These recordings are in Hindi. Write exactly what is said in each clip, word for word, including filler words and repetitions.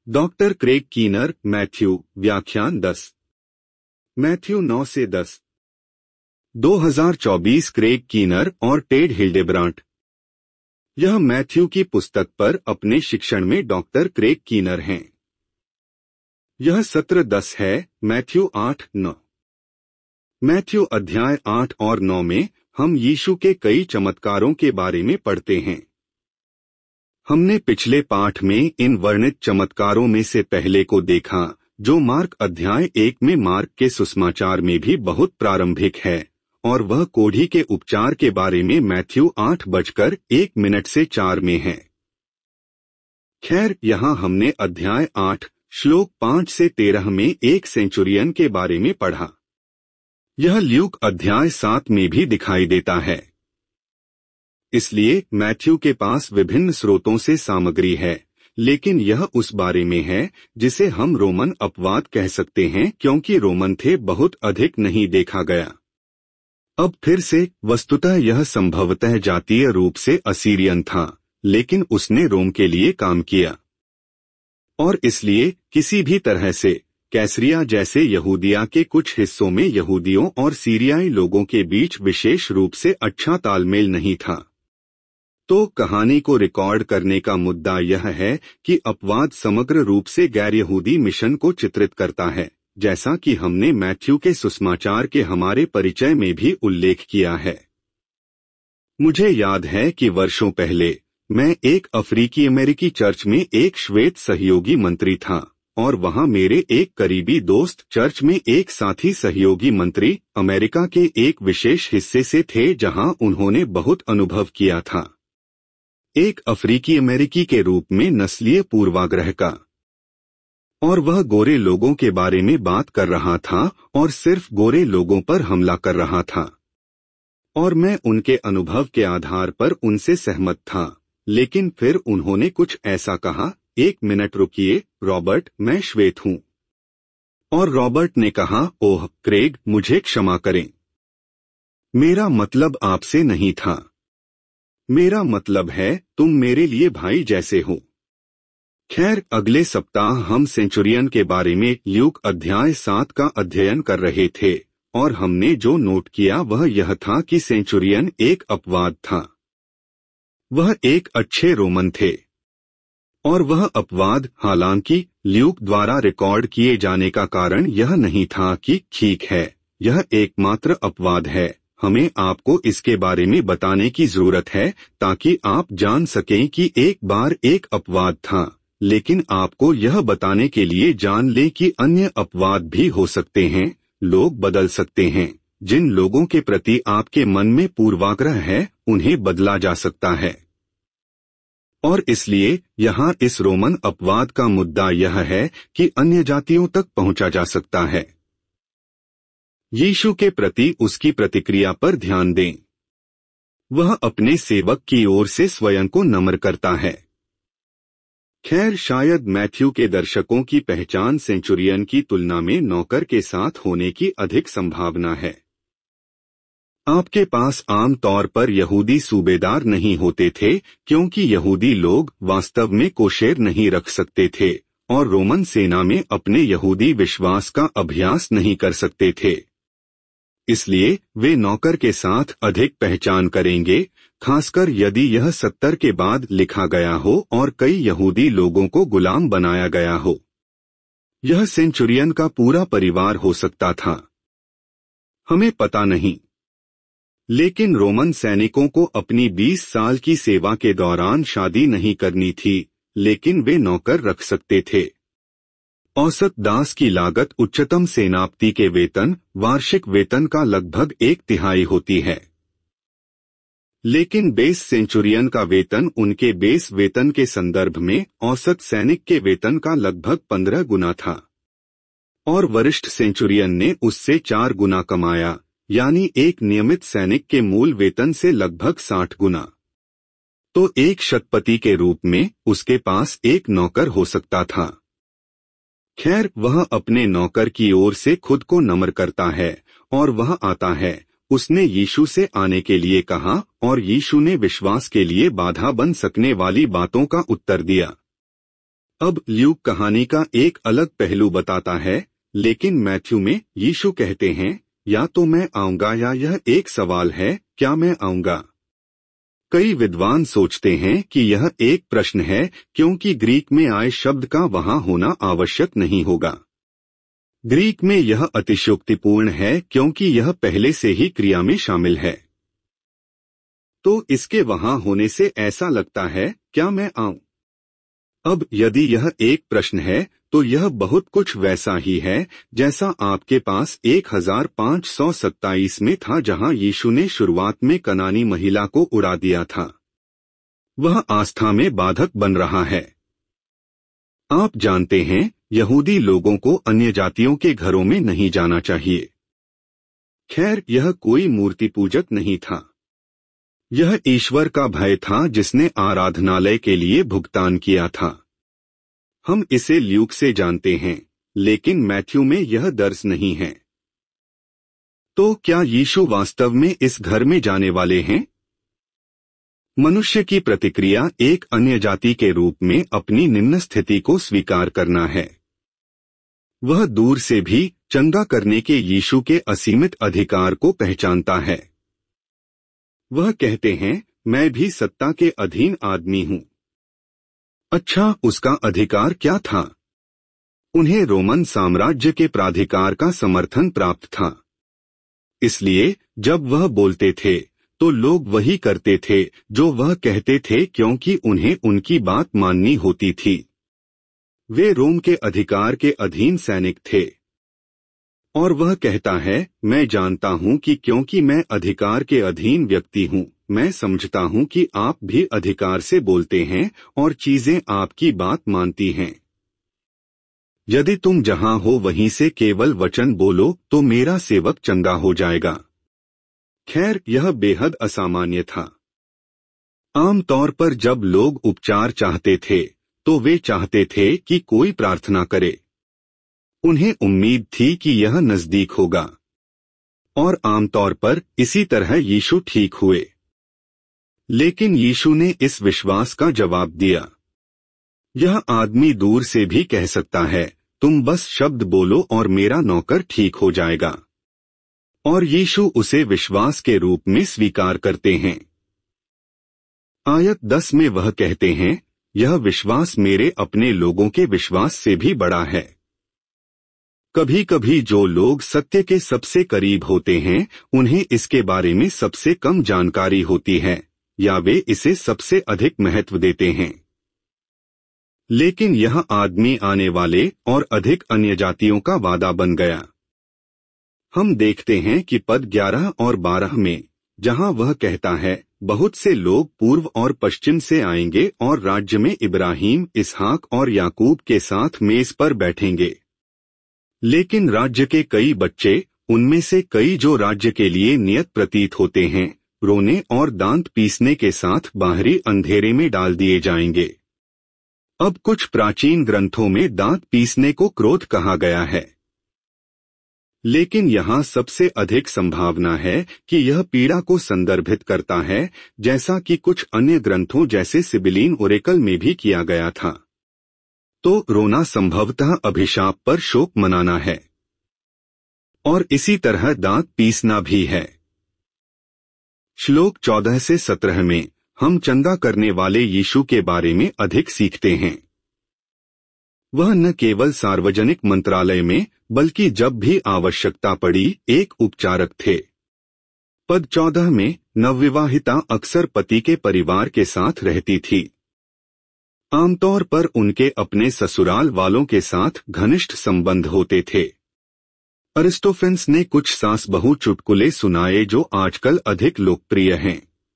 डॉक्टर क्रेग कीनर, मैथ्यू, व्याख्यान दस। मैथ्यू नौ से दस। दो हज़ार चौबीस। क्रेग कीनर और टेड हिल्डेब्रांट। यह मैथ्यू की पुस्तक पर अपने शिक्षण में डॉक्टर क्रेग कीनर हैं। यह सत्र दस है। मैथ्यू आठ नौ। मैथ्यू अध्याय आठ और नौ में हम यीशु के कई चमत्कारों के बारे में पढ़ते हैं। हमने पिछले पाठ में इन वर्णित चमत्कारों में से पहले को देखा, जो मार्क अध्याय एक में मार्क के सुसमाचार में भी बहुत प्रारंभिक है, और वह कोढ़ी के उपचार के बारे में मैथ्यू आठ बजकर एक मिनट से चार में है। खैर, यहाँ हमने अध्याय आठ श्लोक पाँच से तेरह में एक सेंचुरियन के बारे में पढ़ा। यह ल्यूक अध्याय सात में भी दिखाई देता है। इसलिए मैथ्यू के पास विभिन्न स्रोतों से सामग्री है, लेकिन यह उस बारे में है जिसे हम रोमन अपवाद कह सकते हैं, क्योंकि रोमन थे बहुत अधिक नहीं देखा गया। अब फिर से, वस्तुतः यह संभवतः जातीय रूप से असीरियन था, लेकिन उसने रोम के लिए काम किया, और इसलिए किसी भी तरह से कैसरिया जैसे यहूदिया के कुछ हिस्सों में यहूदियों और सीरियाई लोगों के बीच विशेष रूप से अच्छा तालमेल नहीं था। तो कहानी को रिकॉर्ड करने का मुद्दा यह है कि अपवाद समग्र रूप से गैर यहूदी मिशन को चित्रित करता है, जैसा कि हमने मैथ्यू के सुसमाचार के हमारे परिचय में भी उल्लेख किया है। मुझे याद है कि वर्षों पहले मैं एक अफ्रीकी अमेरिकी चर्च में एक श्वेत सहयोगी मंत्री था, और वहां मेरे एक करीबी दोस्त चर्च में एक साथी सहयोगी मंत्री अमेरिका के एक विशेष हिस्से से थे जहां उन्होंने बहुत अनुभव किया था, एक अफ्रीकी अमेरिकी के रूप में नस्लीय पूर्वाग्रह का। और वह गोरे लोगों के बारे में बात कर रहा था और सिर्फ गोरे लोगों पर हमला कर रहा था, और मैं उनके अनुभव के आधार पर उनसे सहमत था। लेकिन फिर उन्होंने कुछ ऐसा कहा, एक मिनट रुकिए रॉबर्ट, मैं श्वेत हूं। और रॉबर्ट ने कहा, ओह क्रेग, मुझे क्षमा करें, मेरा मतलब आपसे नहीं था, मेरा मतलब है तुम मेरे लिए भाई जैसे हो। खैर, अगले सप्ताह हम सेंचुरियन के बारे में ल्यूक अध्याय सात का अध्ययन कर रहे थे, और हमने जो नोट किया वह यह था कि सेंचुरियन एक अपवाद था। वह एक अच्छे रोमन थे, और वह अपवाद हालांकि ल्यूक द्वारा रिकॉर्ड किए जाने का कारण यह नहीं था कि ठीक है, यह एकमात्र अपवाद है। हमें आपको इसके बारे में बताने की जरूरत है ताकि आप जान सकें कि एक बार एक अपवाद था, लेकिन आपको यह बताने के लिए जान लें कि अन्य अपवाद भी हो सकते हैं। लोग बदल सकते हैं। जिन लोगों के प्रति आपके मन में पूर्वाग्रह है, उन्हें बदला जा सकता है। और इसलिए यहाँ इस रोमन अपवाद का मुद्दा यह है कि अन्य जातियों तक पहुंचा जा सकता है। यीशु के प्रति उसकी प्रतिक्रिया पर ध्यान दें। वह अपने सेवक की ओर से स्वयं को नम्र करता है। खैर, शायद मैथ्यू के दर्शकों की पहचान सेंचुरियन की तुलना में नौकर के साथ होने की अधिक संभावना है। आपके पास आम तौर पर यहूदी सूबेदार नहीं होते थे, क्योंकि यहूदी लोग वास्तव में कोशेर नहीं रख सकते थे, और रोमन सेना में अपने यहूदी विश्वास का अभ्यास नहीं कर सकते थे। इसलिए वे नौकर के साथ अधिक पहचान करेंगे, खासकर यदि यह सत्तर के बाद लिखा गया हो और कई यहूदी लोगों को गुलाम बनाया गया हो। यह सेंचुरियन का पूरा परिवार हो सकता था, हमें पता नहीं। लेकिन रोमन सैनिकों को अपनी बीस साल की सेवा के दौरान शादी नहीं करनी थी, लेकिन वे नौकर रख सकते थे। औसत दास की लागत उच्चतम सेनापति के वेतन वार्षिक वेतन का लगभग एक तिहाई होती है, लेकिन बेस सेंचुरियन का वेतन उनके बेस वेतन के संदर्भ में औसत सैनिक के वेतन का लगभग पंद्रह गुना था, और वरिष्ठ सेंचुरियन ने उससे चार गुना कमाया, यानी एक नियमित सैनिक के मूल वेतन से लगभग साठ गुना। तो एक शतपति के रूप में उसके पास एक नौकर हो सकता था। खैर, वह अपने नौकर की ओर से खुद को नम्र करता है, और वह आता है। उसने यीशु से आने के लिए कहा, और यीशु ने विश्वास के लिए बाधा बन सकने वाली बातों का उत्तर दिया। अब ल्यूक कहानी का एक अलग पहलू बताता है, लेकिन मैथ्यू में यीशु कहते हैं, या तो मैं आऊंगा या यह एक सवाल है, क्या मैं आऊंगा। कई विद्वान सोचते हैं कि यह एक प्रश्न है, क्योंकि ग्रीक में आए शब्द का वहां होना आवश्यक नहीं होगा। ग्रीक में यह अतिशयोक्तिपूर्ण है क्योंकि यह पहले से ही क्रिया में शामिल है। तो इसके वहां होने से ऐसा लगता है, क्या मैं आऊं। अब यदि यह एक प्रश्न है, तो यह बहुत कुछ वैसा ही है जैसा आपके पास एक हजार पाँच सौ सत्ताईस में था, जहां यीशु ने शुरुआत में कनानी महिला को उड़ा दिया था। वह आस्था में बाधक बन रहा है। आप जानते हैं, यहूदी लोगों को अन्य जातियों के घरों में नहीं जाना चाहिए। खैर, यह कोई मूर्ति पूजक नहीं था। यह ईश्वर का भय था जिसने आराधनालय के लिए भुगतान किया था। हम इसे ल्यूक से जानते हैं, लेकिन मैथ्यू में यह दर्ज नहीं है। तो क्या यीशु वास्तव में इस घर में जाने वाले हैं? मनुष्य की प्रतिक्रिया एक अन्य जाति के रूप में अपनी निम्न स्थिति को स्वीकार करना है। वह दूर से भी चंगा करने के यीशु के असीमित अधिकार को पहचानता है। वह कहते हैं, मैं भी सत्ता के अधीन आदमी हूं। अच्छा, उसका अधिकार क्या था? उन्हें रोमन साम्राज्य के प्राधिकार का समर्थन प्राप्त था। इसलिए जब वह बोलते थे, तो लोग वही करते थे जो वह कहते थे, क्योंकि उन्हें उनकी बात माननी होती थी। वे रोम के अधिकार के अधीन सैनिक थे। और वह कहता है, मैं जानता हूं कि क्योंकि मैं अधिकार के अधीन व्यक्ति हूं, मैं समझता हूं कि आप भी अधिकार से बोलते हैं और चीजें आपकी बात मानती हैं। यदि तुम जहां हो वहीं से केवल वचन बोलो तो मेरा सेवक चंगा हो जाएगा। खैर, यह बेहद असामान्य था। आमतौर पर जब लोग उपचार चाहते थे, तो वे चाहते थे कि कोई प्रार्थना करे। उन्हें उम्मीद थी कि यह नजदीक होगा। और आमतौर पर इसी तरह यीशु ठीक हुए। लेकिन यीशु ने इस विश्वास का जवाब दिया। यह आदमी दूर से भी कह सकता है, तुम बस शब्द बोलो और मेरा नौकर ठीक हो जाएगा। और यीशु उसे विश्वास के रूप में स्वीकार करते हैं। आयत दस में वह कहते हैं, यह विश्वास मेरे अपने लोगों के विश्वास से भी बड़ा है। कभी कभी जो लोग सत्य के सबसे करीब होते हैं, उन्हें इसके बारे में सबसे कम जानकारी होती है, या वे इसे सबसे अधिक महत्व देते हैं। लेकिन यह आदमी आने वाले और अधिक अन्य जातियों का वादा बन गया। हम देखते हैं कि पद ग्यारह और बारह में, जहां वह कहता है, बहुत से लोग पूर्व और पश्चिम से आएंगे और राज्य में इब्राहिम, इसहाक और याकूब के साथ मेज पर बैठेंगे। लेकिन राज्य के कई बच्चे, उनमें से कई जो राज्य के लिए नियत प्रतीत होते हैं, रोने और दांत पीसने के साथ बाहरी अंधेरे में डाल दिए जाएंगे। अब कुछ प्राचीन ग्रंथों में दांत पीसने को क्रोध कहा गया है। लेकिन यहाँ सबसे अधिक संभावना है कि यह पीड़ा को संदर्भित करता है, जैसा कि कुछ अन्य ग्रंथों जैसे सिबिलीन ओरेकल में भी किया गया था। तो रोना संभवतः अभिशाप पर शोक मनाना है, और इसी तरह दांत पीसना भी है। श्लोक चौदह से सत्रह में हम चंगा करने वाले यीशु के बारे में अधिक सीखते हैं। वह न केवल सार्वजनिक मंत्रालय में, बल्कि जब भी आवश्यकता पड़ी, एक उपचारक थे। पद चौदह में, नवविवाहिता अक्सर पति के परिवार के साथ रहती थी। आमतौर पर उनके अपने ससुराल वालों के साथ घनिष्ठ संबंध होते थे। अरिस्टोफेंस ने कुछ सास बहू चुटकुले सुनाए जो आजकल अधिक लोकप्रिय हैं।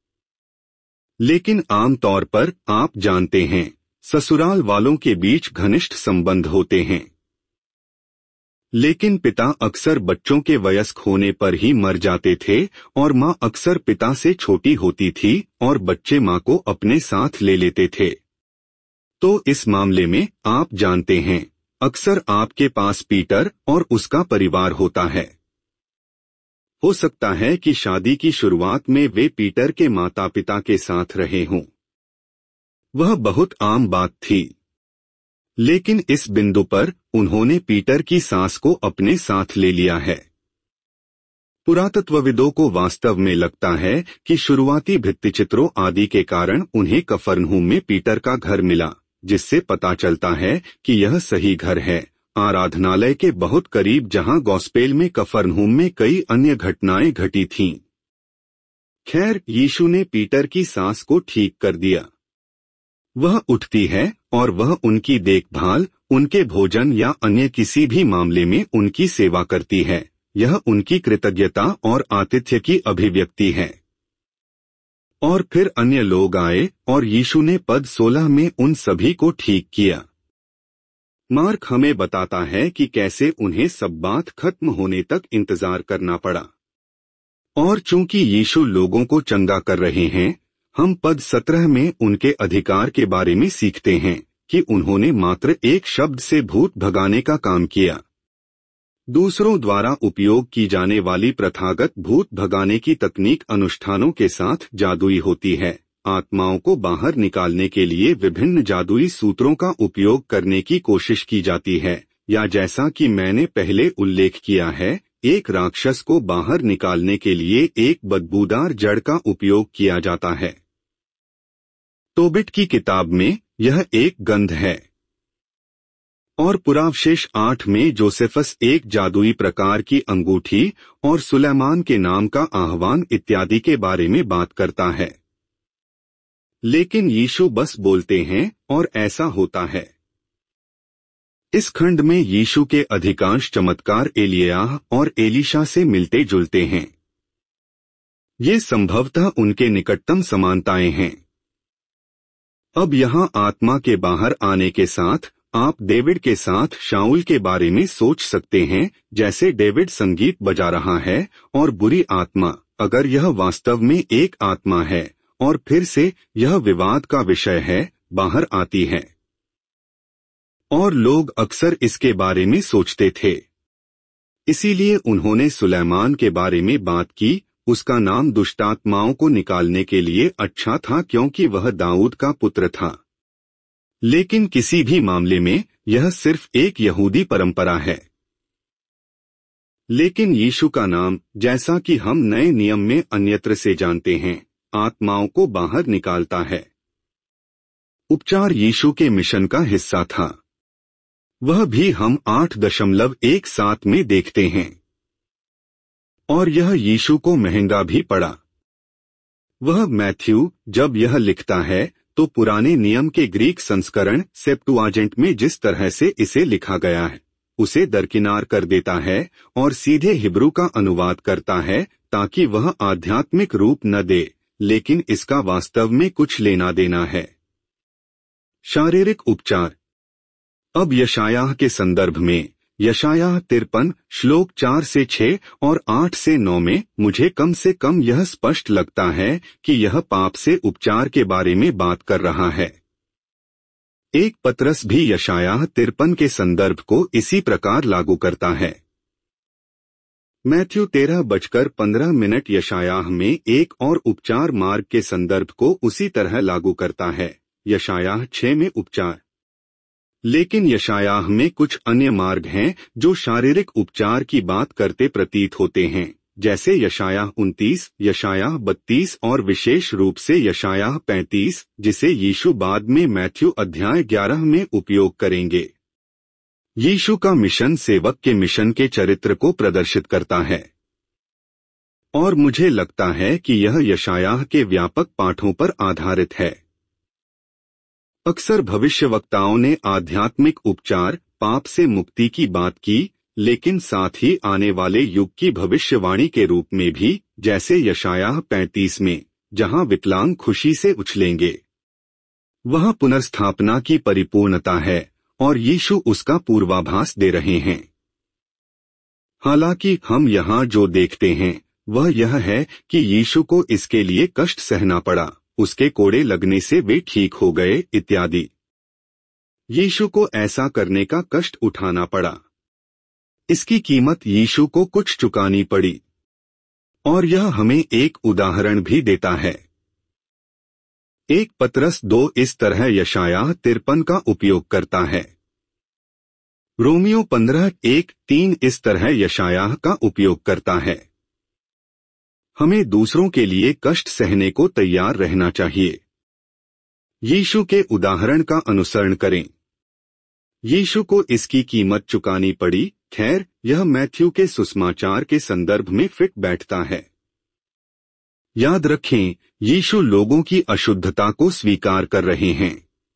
लेकिन आमतौर पर आप जानते हैं, ससुराल वालों के बीच घनिष्ठ संबंध होते हैं। लेकिन पिता अक्सर बच्चों के वयस्क होने पर ही मर जाते थे, और मां अक्सर पिता से छोटी होती थी और बच्चे मां को अपने साथ ले लेते थे। तो इस मामले में आप जानते हैं, अक्सर आपके पास पीटर और उसका परिवार होता है। हो सकता है कि शादी की शुरुआत में वे पीटर के माता पिता के साथ रहे हों। वह बहुत आम बात थी। लेकिन इस बिंदु पर उन्होंने पीटर की सांस को अपने साथ ले लिया है। पुरातत्वविदों को वास्तव में लगता है कि शुरुआती भित्तिचित्रों आदि के कारण उन्हें कफरनहूम में पीटर का घर मिला, जिससे पता चलता है कि यह सही घर है, आराधनालय के बहुत करीब, जहां गॉस्पेल में कफरनहूम में कई अन्य घटनाएं घटी थीं। खैर, यीशु ने पीटर की सांस को ठीक कर दिया। वह उठती है और वह उनकी देखभाल, उनके भोजन या अन्य किसी भी मामले में उनकी सेवा करती है। यह उनकी कृतज्ञता और आतिथ्य की अभिव्यक्ति है। और फिर अन्य लोग आए और यीशु ने पद सोलह में उन सभी को ठीक किया। मार्क हमें बताता है कि कैसे उन्हें सब बात खत्म होने तक इंतजार करना पड़ा। और चूंकि यीशु लोगों को चंगा कर रहे हैं, हम पद सत्रह में उनके अधिकार के बारे में सीखते हैं कि उन्होंने मात्र एक शब्द से भूत भगाने का काम किया। दूसरों द्वारा उपयोग की जाने वाली प्रथागत भूत भगाने की तकनीक अनुष्ठानों के साथ जादुई होती है। आत्माओं को बाहर निकालने के लिए विभिन्न जादुई सूत्रों का उपयोग करने की कोशिश की जाती है, या जैसा कि मैंने पहले उल्लेख किया है, एक राक्षस को बाहर निकालने के लिए एक बदबूदार जड़ का उपयोग किया जाता है। तोबित की किताब में यह एक गंध है। और पुरावशेष आठ में जोसेफस एक जादुई प्रकार की अंगूठी और सुलेमान के नाम का आह्वान इत्यादि के बारे में बात करता है। लेकिन यीशु बस बोलते हैं और ऐसा होता है। इस खंड में यीशु के अधिकांश चमत्कार एलियाह और एलीशा से मिलते जुलते हैं। ये संभवतः उनके निकटतम समानताएं हैं। अब यहाँ आत्मा के बाहर आने के साथ आप डेविड के साथ शाऊल के बारे में सोच सकते हैं, जैसे डेविड संगीत बजा रहा है और बुरी आत्मा, अगर यह वास्तव में एक आत्मा है और फिर से यह विवाद का विषय है, बाहर आती है। और लोग अक्सर इसके बारे में सोचते थे। इसीलिए उन्होंने सुलेमान के बारे में बात की। उसका नाम दुष्टात्माओं को निकालने के लिए अच्छा था क्योंकि वह दाऊद का पुत्र था। लेकिन किसी भी मामले में यह सिर्फ एक यहूदी परंपरा है। लेकिन यीशु का नाम, जैसा कि हम नए नियम में अन्यत्र से जानते हैं, आत्माओं को बाहर निकालता है। उपचार यीशु के मिशन का हिस्सा था। वह भी हम आठ दशमलव एक सात में देखते हैं। और यह यीशु को महंगा भी पड़ा। वह मैथ्यू, जब यह लिखता है तो पुराने नियम के ग्रीक संस्करण सेप्टुआजेंट में जिस तरह से इसे लिखा गया है, उसे दरकिनार कर देता है और सीधे हिब्रू का अनुवाद करता है, ताकि वह आध्यात्मिक रूप न दे, लेकिन इसका वास्तव में कुछ लेना देना है। शारीरिक उपचार। अब यशायाह के संदर्भ में यशायाह तिरपन श्लोक चार से छह और आठ से नौ में मुझे कम से कम यह स्पष्ट लगता है कि यह पाप से उपचार के बारे में बात कर रहा है। एक पतरस भी यशायाह तिरपन के संदर्भ को इसी प्रकार लागू करता है। मैथ्यू तेरह बजकर पंद्रह मिनट यशायाह में एक और उपचार मार्ग के संदर्भ को उसी तरह लागू करता है, यशायाह छह में उपचार। लेकिन यशायाह में कुछ अन्य मार्ग हैं जो शारीरिक उपचार की बात करते प्रतीत होते हैं, जैसे यशायाह उनतीस, यशायाह बत्तीस और विशेष रूप से यशायाह पैंतीस, जिसे यीशु बाद में मैथ्यू अध्याय ग्यारह में उपयोग करेंगे। यीशु का मिशन सेवक के मिशन के चरित्र को प्रदर्शित करता है। और मुझे लगता है कि यह यशायाह के व्यापक पाठों पर आधारित है। अक्सर भविष्यवक्ताओं ने आध्यात्मिक उपचार, पाप से मुक्ति की बात की, लेकिन साथ ही आने वाले युग की भविष्यवाणी के रूप में भी, जैसे यशायाह पैंतीस में, जहां विकलांग खुशी से उछलेंगे। वह पुनर्स्थापना की परिपूर्णता है और यीशु उसका पूर्वाभास दे रहे हैं। हालांकि हम यहाँ जो देखते हैं वह यह है कि यीशु को इसके लिए कष्ट सहना पड़ा, उसके कोड़े लगने से वे ठीक हो गए इत्यादि। यीशु को ऐसा करने का कष्ट उठाना पड़ा। इसकी कीमत यीशु को कुछ चुकानी पड़ी। और यह हमें एक उदाहरण भी देता है। एक पतरस दो इस तरह यशायाह तिरपन का उपयोग करता है। रोमियो पंद्रह एक तीन इस तरह यशायाह का उपयोग करता है। हमें दूसरों के लिए कष्ट सहने को तैयार रहना चाहिए। यीशु के उदाहरण का अनुसरण करें। यीशु को इसकी कीमत चुकानी पड़ी। खैर, यह मैथ्यू के सुसमाचार के संदर्भ में फिट बैठता है। याद रखें, यीशु लोगों की अशुद्धता को स्वीकार कर रहे हैं।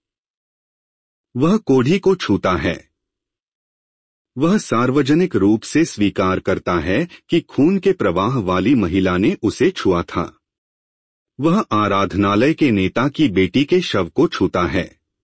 वह कोढ़ी को छूता है। वह सार्वजनिक रूप से स्वीकार करता है कि खून के प्रवाह वाली महिला ने उसे छुआ था। वह आराधनालय के नेता की बेटी के शव को छूता है।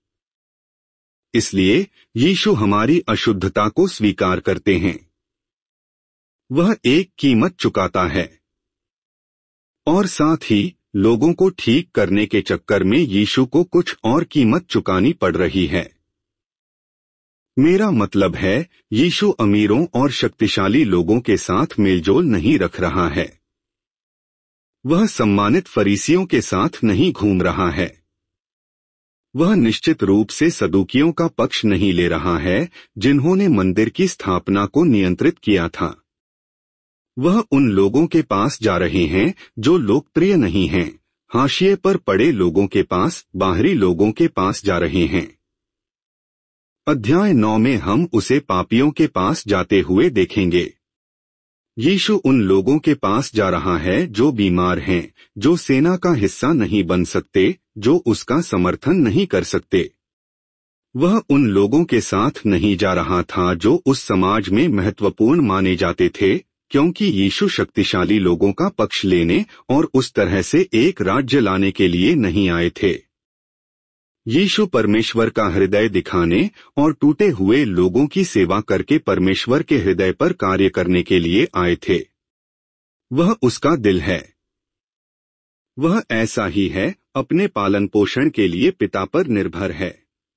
इसलिए यीशु हमारी अशुद्धता को स्वीकार करते हैं। वह एक कीमत चुकाता है। और साथ ही लोगों को ठीक करने के चक्कर में यीशु को कुछ और कीमत चुकानी पड़ रही है। मेरा मतलब है, यीशु अमीरों और शक्तिशाली लोगों के साथ मेलजोल नहीं रख रहा है। वह सम्मानित फरीसियों के साथ नहीं घूम रहा है। वह निश्चित रूप से सदूकियों का पक्ष नहीं ले रहा है, जिन्होंने मंदिर की स्थापना को नियंत्रित किया था। वह उन लोगों के पास जा रहे हैं जो लोकप्रिय नहीं हैं, हाशिए पर पड़े लोगों के पास, बाहरी लोगों के पास जा रहे हैं। अध्याय नौ में हम उसे पापियों के पास जाते हुए देखेंगे। यीशु उन लोगों के पास जा रहा है जो बीमार हैं, जो सेना का हिस्सा नहीं बन सकते, जो उसका समर्थन नहीं कर सकते। वह उन लोगों के साथ नहीं जा रहा था जो उस समाज में महत्वपूर्ण माने जाते थे, क्योंकि यीशु शक्तिशाली लोगों का पक्ष लेने और उस तरह से एक राज्य लाने के लिए नहीं आए थे। यीशु परमेश्वर का हृदय दिखाने और टूटे हुए लोगों की सेवा करके परमेश्वर के हृदय पर कार्य करने के लिए आए थे। वह उसका दिल है। वह ऐसा ही है, अपने पालन पोषण के लिए पिता पर निर्भर है।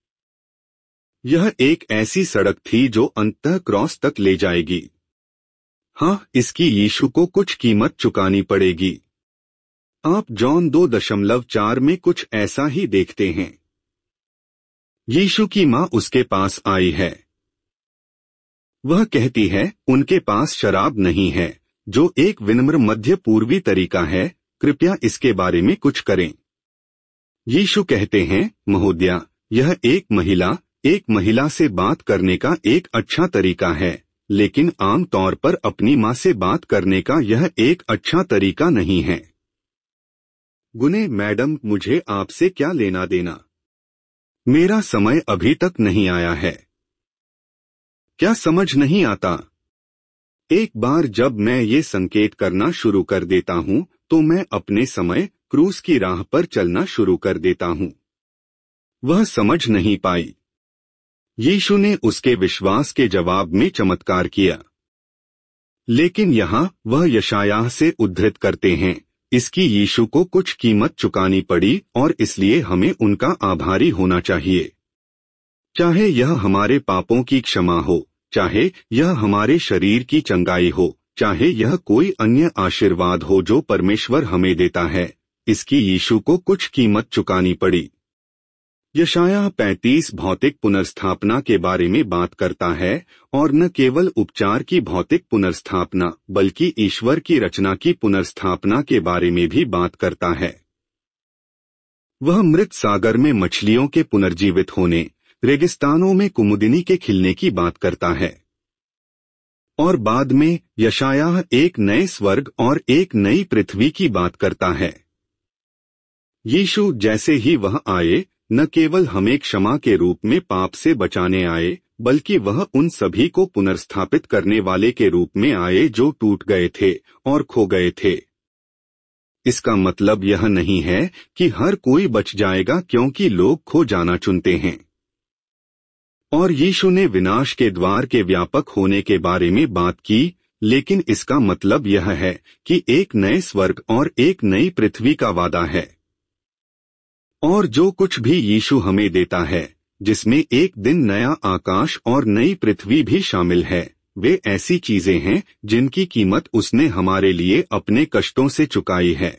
यह एक ऐसी सड़क थी जो अंततः क्रॉस तक ले जाएगी। हाँ, इसकी यीशु को कुछ कीमत चुकानी पड़ेगी। आप जॉन दो दशमलव चार में कुछ ऐसा ही देखते हैं। यीशु की मां उसके पास आई है। वह कहती है, उनके पास शराब नहीं है, जो एक विनम्र मध्य पूर्वी तरीका है, कृपया इसके बारे में कुछ करें। यीशु कहते हैं, महोदया, यह एक महिला एक महिला से बात करने का एक अच्छा तरीका है, लेकिन आम तौर पर अपनी मां से बात करने का यह एक अच्छा तरीका नहीं है। गुने मैडम, मुझे आपसे क्या लेना देना? मेरा समय अभी तक नहीं आया है। क्या समझ नहीं आता? एक बार जब मैं ये संकेत करना शुरू कर देता हूं, तो मैं अपने समय क्रूस की राह पर चलना शुरू कर देता हूं। वह समझ नहीं पाई। यीशु ने उसके विश्वास के जवाब में चमत्कार किया। लेकिन यहाँ वह यशायाह से उद्धृत करते हैं, इसकी यीशु को कुछ कीमत चुकानी पड़ी और इसलिए हमें उनका आभारी होना चाहिए। चाहे यह हमारे पापों की क्षमा हो, चाहे यह हमारे शरीर की चंगाई हो, चाहे यह कोई अन्य आशीर्वाद हो जो परमेश्वर हमें देता है, इसकी यीशु को कुछ कीमत चुकानी पड़ी। यशायाह पैंतीस भौतिक पुनर्स्थापना के बारे में बात करता है, और न केवल उपचार की भौतिक पुनर्स्थापना बल्कि ईश्वर की रचना की पुनर्स्थापना के बारे में भी बात करता है। वह मृत सागर में मछलियों के पुनर्जीवित होने, रेगिस्तानों में कुमुदिनी के खिलने की बात करता है। और बाद में यशायाह एक नए स्वर्ग और एक नई पृथ्वी की बात करता है। यीशु जैसे ही वह आए, न केवल हमें क्षमा के रूप में पाप से बचाने आए, बल्कि वह उन सभी को पुनर्स्थापित करने वाले के रूप में आए जो टूट गए थे और खो गए थे। इसका मतलब यह नहीं है कि हर कोई बच जाएगा, क्योंकि लोग खो जाना चुनते हैं। और यीशु ने विनाश के द्वार के व्यापक होने के बारे में बात की, लेकिन इसका मतलब यह है कि एक नए स्वर्ग और एक नई पृथ्वी का वादा है। और जो कुछ भी यीशु हमें देता है, जिसमें एक दिन नया आकाश और नई पृथ्वी भी शामिल है, वे ऐसी चीजें हैं जिनकी कीमत उसने हमारे लिए अपने कष्टों से चुकाई है।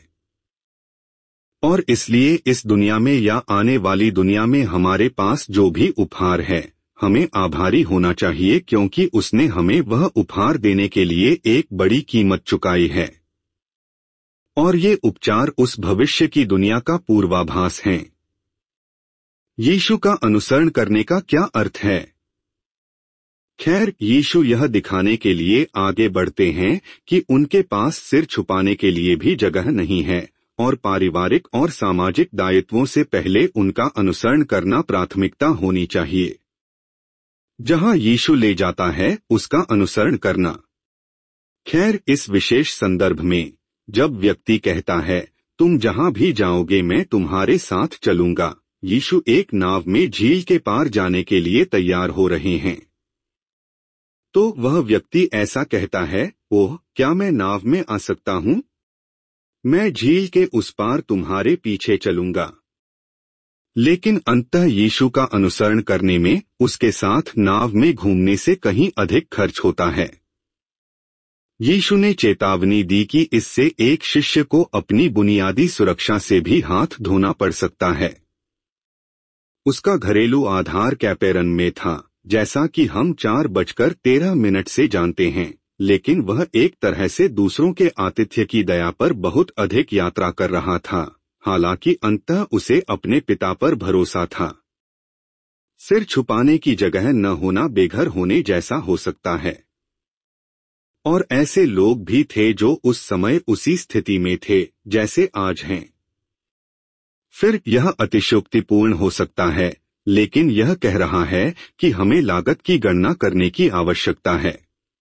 और इसलिए इस दुनिया में या आने वाली दुनिया में हमारे पास जो भी उपहार है, हमें आभारी होना चाहिए क्योंकि उसने हमें वह उपहार देने के लिए एक बड़ी कीमत चुकाई है। और ये उपचार उस भविष्य की दुनिया का पूर्वाभास हैं। यीशु का अनुसरण करने का क्या अर्थ है? खैर, यीशु यह दिखाने के लिए आगे बढ़ते हैं कि उनके पास सिर छुपाने के लिए भी जगह नहीं है और पारिवारिक और सामाजिक दायित्वों से पहले उनका अनुसरण करना प्राथमिकता होनी चाहिए। जहां यीशु ले जाता है उसका अनुसरण करना। खैर, इस विशेष संदर्भ में जब व्यक्ति कहता है तुम जहां भी जाओगे मैं तुम्हारे साथ चलूंगा, यीशु एक नाव में झील के पार जाने के लिए तैयार हो रहे हैं, तो वह व्यक्ति ऐसा कहता है, ओह, क्या मैं नाव में आ सकता हूं? मैं झील के उस पार तुम्हारे पीछे चलूंगा। लेकिन अंततः यीशु का अनुसरण करने में उसके साथ नाव में घूमने से कहीं अधिक खर्च होता है। यीशु ने चेतावनी दी कि इससे एक शिष्य को अपनी बुनियादी सुरक्षा से भी हाथ धोना पड़ सकता है। उसका घरेलू आधार कैपेरन में था, जैसा कि हम चार बजकर तेरह मिनट से जानते हैं, लेकिन वह एक तरह से दूसरों के आतिथ्य की दया पर बहुत अधिक यात्रा कर रहा था, हालांकि अंततः उसे अपने पिता पर भरोसा था। सिर छुपाने की जगह न होना बेघर होने जैसा हो सकता है। और ऐसे लोग भी थे जो उस समय उसी स्थिति में थे जैसे आज हैं। फिर यह अतिशयोक्तिपूर्ण हो सकता है, लेकिन यह कह रहा है कि हमें लागत की गणना करने की आवश्यकता है।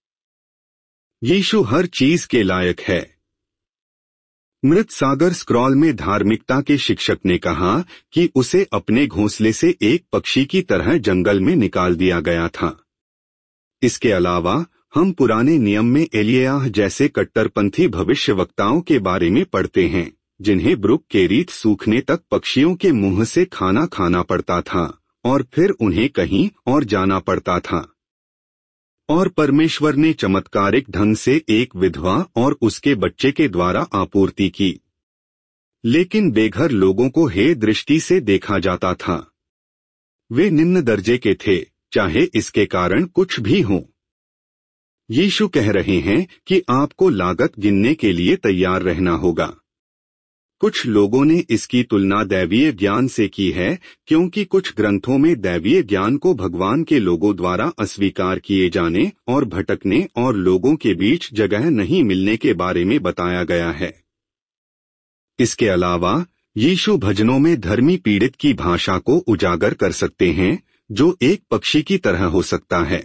यीशु हर चीज के लायक है। मृत सागर स्क्रॉल में धार्मिकता के शिक्षक ने कहा कि उसे अपने घोंसले से एक पक्षी की तरह जंगल में निकाल दिया गया था। इसके अलावा हम पुराने नियम में एलियाह जैसे कट्टरपंथी भविष्यवक्ताओं के बारे में पढ़ते हैं, जिन्हें ब्रुक के रीत सूखने तक पक्षियों के मुंह से खाना खाना पड़ता था और फिर उन्हें कहीं और जाना पड़ता था। और परमेश्वर ने चमत्कारिक ढंग से एक विधवा और उसके बच्चे के द्वारा आपूर्ति की, लेकिन बेघर लोगों को हे दृष्टि से देखा जाता था। वे निम्न दर्जे के थे, चाहे इसके कारण कुछ भी हो। यीशु कह रहे हैं कि आपको लागत गिनने के लिए तैयार रहना होगा। कुछ लोगों ने इसकी तुलना दैवीय ज्ञान से की है, क्योंकि कुछ ग्रंथों में दैवीय ज्ञान को भगवान के लोगों द्वारा अस्वीकार किए जाने और भटकने और लोगों के बीच जगह नहीं मिलने के बारे में बताया गया है। इसके अलावा यीशु भजनों में धर्मी पीड़ित की भाषा को उजागर कर सकते हैं, जो एक पक्षी की तरह हो सकता है।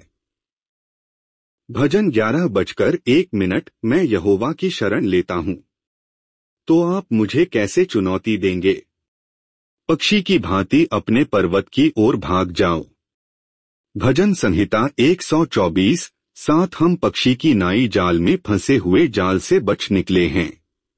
भजन ग्यारह बजकर एक मिनट मैं यहोवा की शरण लेता हूँ। तो आप मुझे कैसे चुनौती देंगे? पक्षी की भांति अपने पर्वत की ओर भाग जाओ। भजन संहिता एक सौ चौबीस सात हम पक्षी की नाई जाल में फंसे हुए जाल से बच निकले हैं।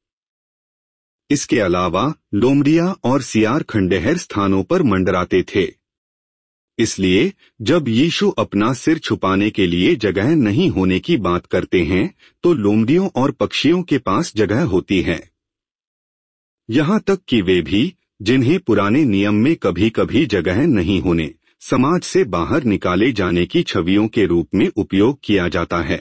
इसके अलावा लोमड़ियां और सियार खंडहर स्थानों पर मंडराते थे। इसलिए जब यीशु अपना सिर छुपाने के लिए जगह नहीं होने की बात करते हैं, तो लोमड़ियों और पक्षियों के पास जगह होती है। यहाँ तक कि वे भी, जिन्हें पुराने नियम में कभी कभी जगह नहीं होने, समाज से बाहर निकाले जाने की छवियों के रूप में उपयोग किया जाता है।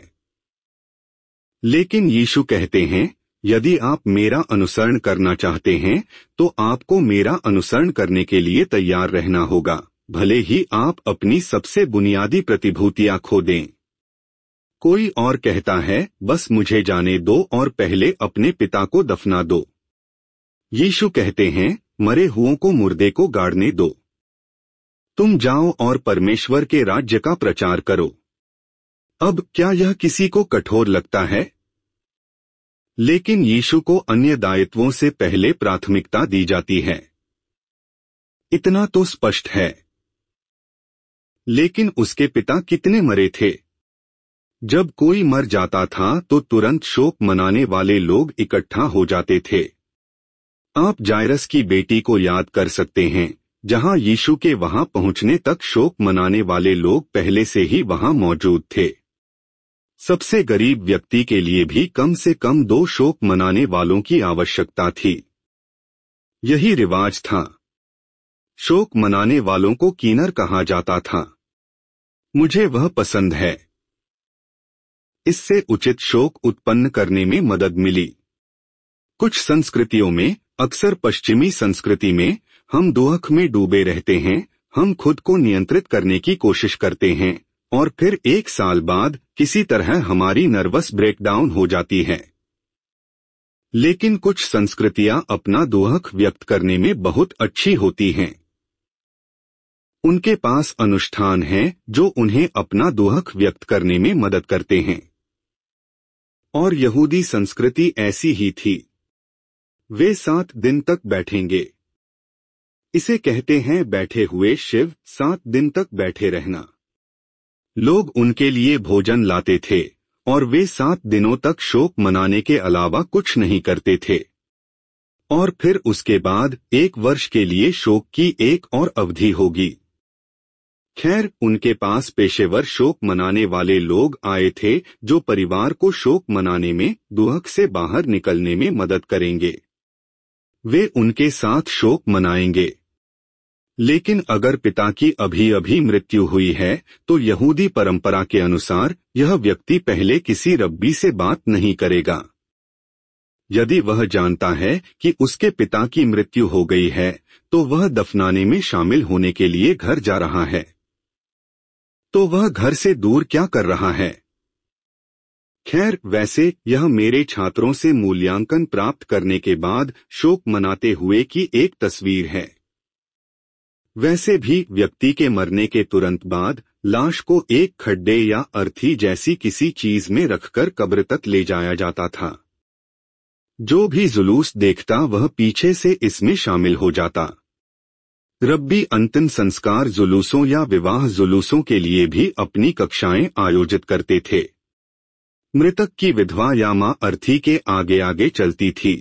लेकिन यीशु कहते हैं, यदि आप मेरा अनुसरण करना चाहते हैं तो आपको मेरा अनुसरण करने के लिए तैयार रहना होगा, भले ही आप अपनी सबसे बुनियादी प्रतिभूतियां खो दें। कोई और कहता है, बस मुझे जाने दो और पहले अपने पिता को दफना दो। यीशु कहते हैं, मरे हुओं को मुर्दे को गाड़ने दो। तुम जाओ और परमेश्वर के राज्य का प्रचार करो। अब क्या यह किसी को कठोर लगता है? लेकिन यीशु को अन्य दायित्वों से पहले प्राथमिकता दी जाती है। इतना तो स्पष्ट है। लेकिन उसके पिता कितने मरे थे? जब कोई मर जाता था तो तुरंत शोक मनाने वाले लोग इकट्ठा हो जाते थे। आप जायरस की बेटी को याद कर सकते हैं, जहां यीशु के वहां पहुंचने तक शोक मनाने वाले लोग पहले से ही वहां मौजूद थे। सबसे गरीब व्यक्ति के लिए भी कम से कम दो शोक मनाने वालों की आवश्यकता थी। यही रिवाज था। शोक मनाने वालों को कीनर कहा जाता था। मुझे वह पसंद है। इससे उचित शोक उत्पन्न करने में मदद मिली। कुछ संस्कृतियों में, अक्सर पश्चिमी संस्कृति में, हम दुख में डूबे रहते हैं, हम खुद को नियंत्रित करने की कोशिश करते हैं और फिर एक साल बाद किसी तरह हमारी नर्वस ब्रेकडाउन हो जाती है। लेकिन कुछ संस्कृतियां अपना दुख व्यक्त करने में बहुत अच्छी होती हैं। उनके पास अनुष्ठान हैं जो उन्हें अपना दुख व्यक्त करने में मदद करते हैं। और यहूदी संस्कृति ऐसी ही थी। वे सात दिन तक बैठेंगे। इसे कहते हैं बैठे हुए शिव, सात दिन तक बैठे रहना। लोग उनके लिए भोजन लाते थे और वे सात दिनों तक शोक मनाने के अलावा कुछ नहीं करते थे। और फिर उसके बाद एक वर्ष के लिए शोक की एक और अवधि होगी। खैर, उनके पास पेशेवर शोक मनाने वाले लोग आए थे जो परिवार को शोक मनाने में, दुख से बाहर निकलने में मदद करेंगे। वे उनके साथ शोक मनाएंगे। लेकिन अगर पिता की अभी अभी मृत्यु हुई है तो यहूदी परंपरा के अनुसार यह व्यक्ति पहले किसी रब्बी से बात नहीं करेगा। यदि वह जानता है कि उसके पिता की मृत्यु हो गई है तो वह दफनाने में शामिल होने के लिए घर जा रहा है, तो वह घर से दूर क्या कर रहा है? खैर, वैसे यह मेरे छात्रों से मूल्यांकन प्राप्त करने के बाद शोक मनाते हुए की एक तस्वीर है। वैसे भी व्यक्ति के मरने के तुरंत बाद लाश को एक खड्डे या अर्थी जैसी किसी चीज में रखकर कब्र तक ले जाया जाता था। जो भी जुलूस देखता वह पीछे से इसमें शामिल हो जाता। रब्बी अंतिम संस्कार जुलूसों या विवाह जुलूसों के लिए भी अपनी कक्षाएं आयोजित करते थे। मृतक की विधवा या मां अर्थी के आगे आगे चलती थी।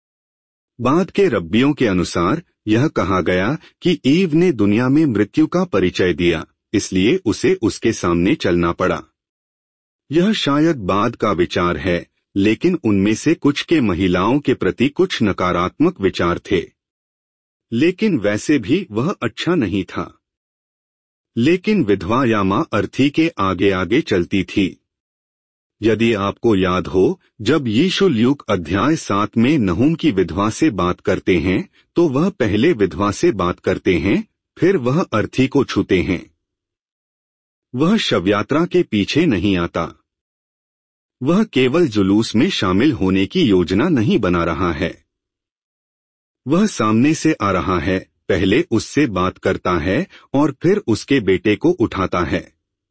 बाद के रब्बियों के अनुसार यह कहा गया कि ईव ने दुनिया में मृत्यु का परिचय दिया, इसलिए उसे उसके सामने चलना पड़ा। यह शायद बाद का विचार है, लेकिन उनमें से कुछ के महिलाओं के प्रति कुछ नकारात्मक विचार थे। लेकिन वैसे भी वह अच्छा नहीं था। लेकिन विधवा या मां अर्थी के आगे आगे चलती थी। यदि आपको याद हो, जब यीशु ल्यूक अध्याय सात में नहूम की विधवा से बात करते हैं तो वह पहले विधवा से बात करते हैं, फिर वह अर्थी को छूते हैं। वह शवयात्रा के पीछे नहीं आता। वह केवल जुलूस में शामिल होने की योजना नहीं बना रहा है। वह सामने से आ रहा है, पहले उससे बात करता है और फिर उसके बेटे को उठाता है।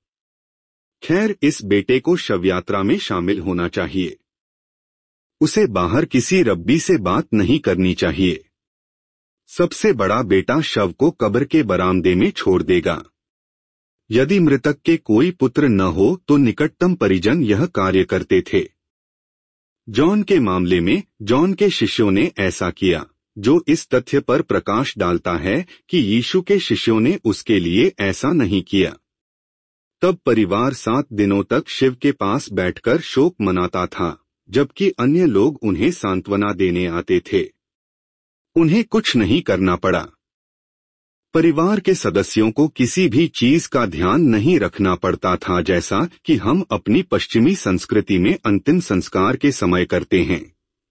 खैर, इस बेटे को शवयात्रा में शामिल होना चाहिए। उसे बाहर किसी रब्बी से बात नहीं करनी चाहिए। सबसे बड़ा बेटा शव को कब्र के बरामदे में छोड़ देगा। यदि मृतक के कोई पुत्र न हो तो निकटतम परिजन यह कार्य करते थे। जॉन के मामले में जॉन के शिष्यों ने ऐसा किया, जो इस तथ्य पर प्रकाश डालता है कि यीशु के शिष्यों ने उसके लिए ऐसा नहीं किया। तब परिवार सात दिनों तक शिव के पास बैठकर शोक मनाता था, जबकि अन्य लोग उन्हें सांत्वना देने आते थे। उन्हें कुछ नहीं करना पड़ा। परिवार के सदस्यों को किसी भी चीज का ध्यान नहीं रखना पड़ता था, जैसा कि हम अपनी पश्चिमी संस्कृति में अंतिम संस्कार के समय करते हैं।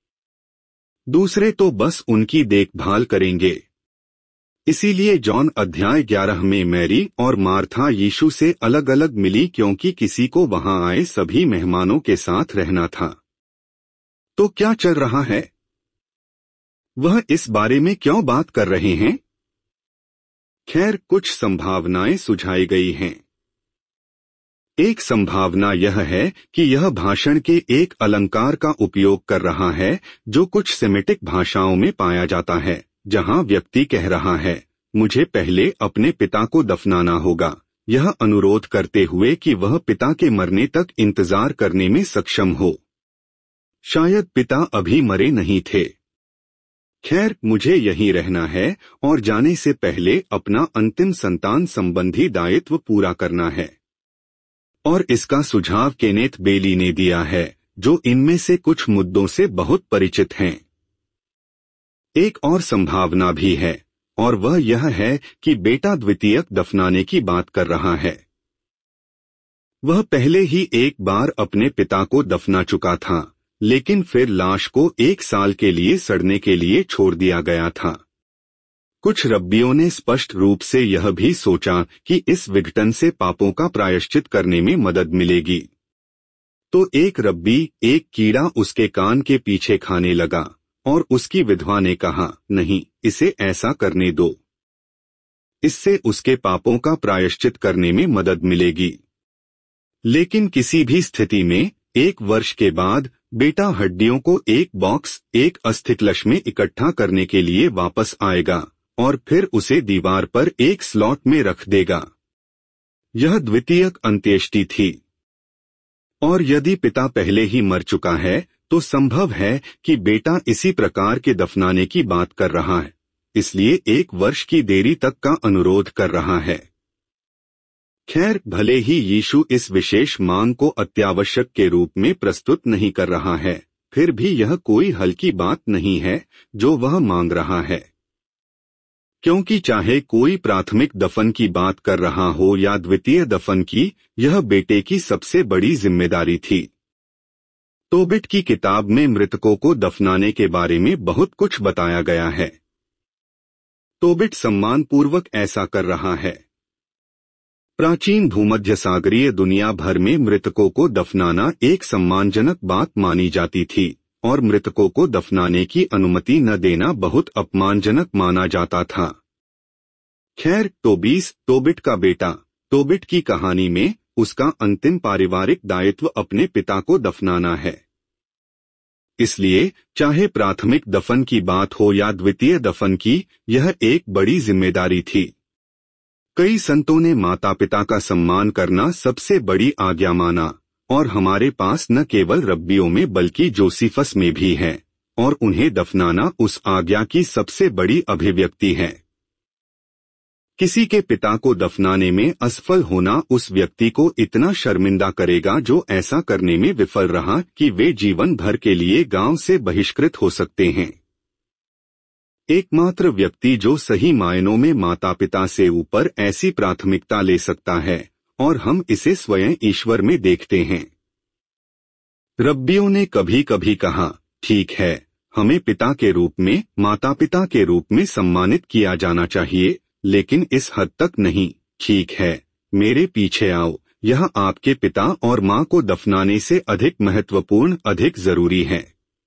दूसरे तो बस उनकी देखभाल करेंगे। इसीलिए जॉन अध्याय ग्यारह में मैरी और मार्था यीशु से अलग अलग मिली, क्योंकि किसी को वहां आए सभी मेहमानों के साथ रहना था। तो क्या चल रहा है? वह इस बारे में क्यों बात कर रहे हैं? खैर, कुछ संभावनाएं सुझाई गई हैं। एक संभावना यह है कि यह भाषण के एक अलंकार का उपयोग कर रहा है जो कुछ सेमेटिक भाषाओं में पाया जाता है, जहां व्यक्ति कह रहा है, मुझे पहले अपने पिता को दफनाना होगा, यह अनुरोध करते हुए कि वह पिता के मरने तक इंतजार करने में सक्षम हो। शायद पिता अभी मरे नहीं थे। खैर, मुझे यहीं रहना है और जाने से पहले अपना अंतिम संतान संबंधी दायित्व पूरा करना है। और इसका सुझाव केनेथ बेली ने दिया है, जो इनमें से कुछ मुद्दों से बहुत परिचित हैं। एक और संभावना भी है, और वह यह है कि बेटा द्वितीयक दफनाने की बात कर रहा है। वह पहले ही एक बार अपने पिता को दफना चुका था, लेकिन फिर लाश को एक साल के लिए सड़ने के लिए छोड़ दिया गया था। कुछ रब्बियों ने स्पष्ट रूप से यह भी सोचा कि इस विघटन से पापों का प्रायश्चित करने में मदद मिलेगी। तो एक रब्बी एक कीड़ा उसके कान के पीछे खाने लगा और उसकी विधवा ने कहा, नहीं, इसे ऐसा करने दो, इससे उसके पापों का प्रायश्चित करने में मदद मिलेगी। लेकिन किसी भी स्थिति में एक वर्ष के बाद बेटा हड्डियों को एक बॉक्स एक अस्थिकलश में इकट्ठा करने के लिए वापस आएगा और फिर उसे दीवार पर एक स्लॉट में रख देगा। यह द्वितीयक अंत्येष्टि थी। और यदि पिता पहले ही मर चुका है तो संभव है कि बेटा इसी प्रकार के दफनाने की बात कर रहा है, इसलिए एक वर्ष की देरी तक का अनुरोध कर रहा है। खैर, भले ही यीशु इस विशेष मांग को अत्यावश्यक के रूप में प्रस्तुत नहीं कर रहा है, फिर भी यह कोई हल्की बात नहीं है जो वह मांग रहा है, क्योंकि चाहे कोई प्राथमिक दफन की बात कर रहा हो या द्वितीय दफन की, यह बेटे की सबसे बड़ी जिम्मेदारी थी। तोबित की किताब में मृतकों को दफनाने के बारे में बहुत कुछ बताया गया है। तोबित सम्मानपूर्वक ऐसा कर रहा है। प्राचीन भूमध्य सागरीय दुनिया भर में मृतकों को दफनाना एक सम्मानजनक बात मानी जाती थी और मृतकों को दफनाने की अनुमति न देना बहुत अपमानजनक माना जाता था। खैर, तोबीस, तोबित का बेटा, तोबित की कहानी में उसका अंतिम पारिवारिक दायित्व अपने पिता को दफनाना है। इसलिए चाहे प्राथमिक दफन की बात हो या द्वितीय दफन की, यह एक बड़ी जिम्मेदारी थी। कई संतों ने माता पिता का सम्मान करना सबसे बड़ी आज्ञा माना, और हमारे पास न केवल रब्बियों में बल्कि जोसीफस में भी है, और उन्हें दफनाना उस आज्ञा की सबसे बड़ी अभिव्यक्ति है। किसी के पिता को दफनाने में असफल होना उस व्यक्ति को इतना शर्मिंदा करेगा जो ऐसा करने में विफल रहा कि वे जीवन भर के लिए गांव से बहिष्कृत हो सकते हैं। एकमात्र व्यक्ति जो सही मायनों में माता पिता से ऊपर ऐसी प्राथमिकता ले सकता है, और हम इसे स्वयं ईश्वर में देखते हैं। रब्बियों ने कभी कभी कहा, ठीक है, हमें पिता के रूप में, माता पिता के रूप में सम्मानित किया जाना चाहिए, लेकिन इस हद तक नहीं। ठीक है, मेरे पीछे आओ, यह आपके पिता और माँ को दफनाने से अधिक महत्वपूर्ण, अधिक जरूरी है।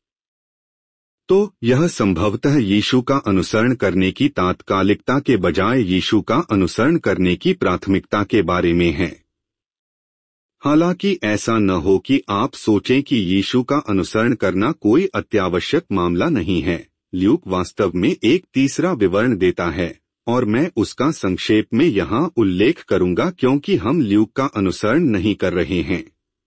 तो यह संभवतः यीशु का अनुसरण करने की तात्कालिकता के बजाय यीशु का अनुसरण करने की प्राथमिकता के बारे में है। हालांकि ऐसा न हो कि आप सोचें कि यीशु का अनुसरण करना कोई अत्यावश्यक मामला नहीं है। ल्यूक वास्तव में एक तीसरा विवरण देता है, और मैं उसका संक्षेप में यहाँ उल्लेख करूंगा क्योंकि हम ल्यूक का अनुसरण नहीं कर रहे हैं।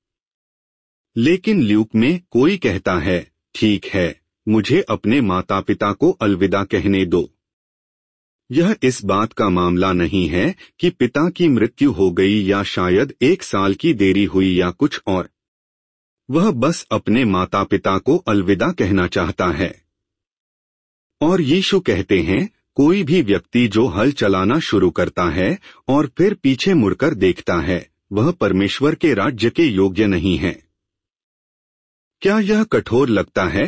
लेकिन ल्यूक में कोई कहता है, ठीक है, मुझे अपने माता पिता को अलविदा कहने दो। यह इस बात का मामला नहीं है कि पिता की मृत्यु हो गई या शायद एक साल की देरी हुई या कुछ और। वह बस अपने माता पिता को अलविदा कहना चाहता है। और यीशु कहते हैं, कोई भी व्यक्ति जो हल चलाना शुरू करता है और फिर पीछे मुड़कर देखता है, वह परमेश्वर के राज्य के योग्य नहीं है। क्या यह कठोर लगता है?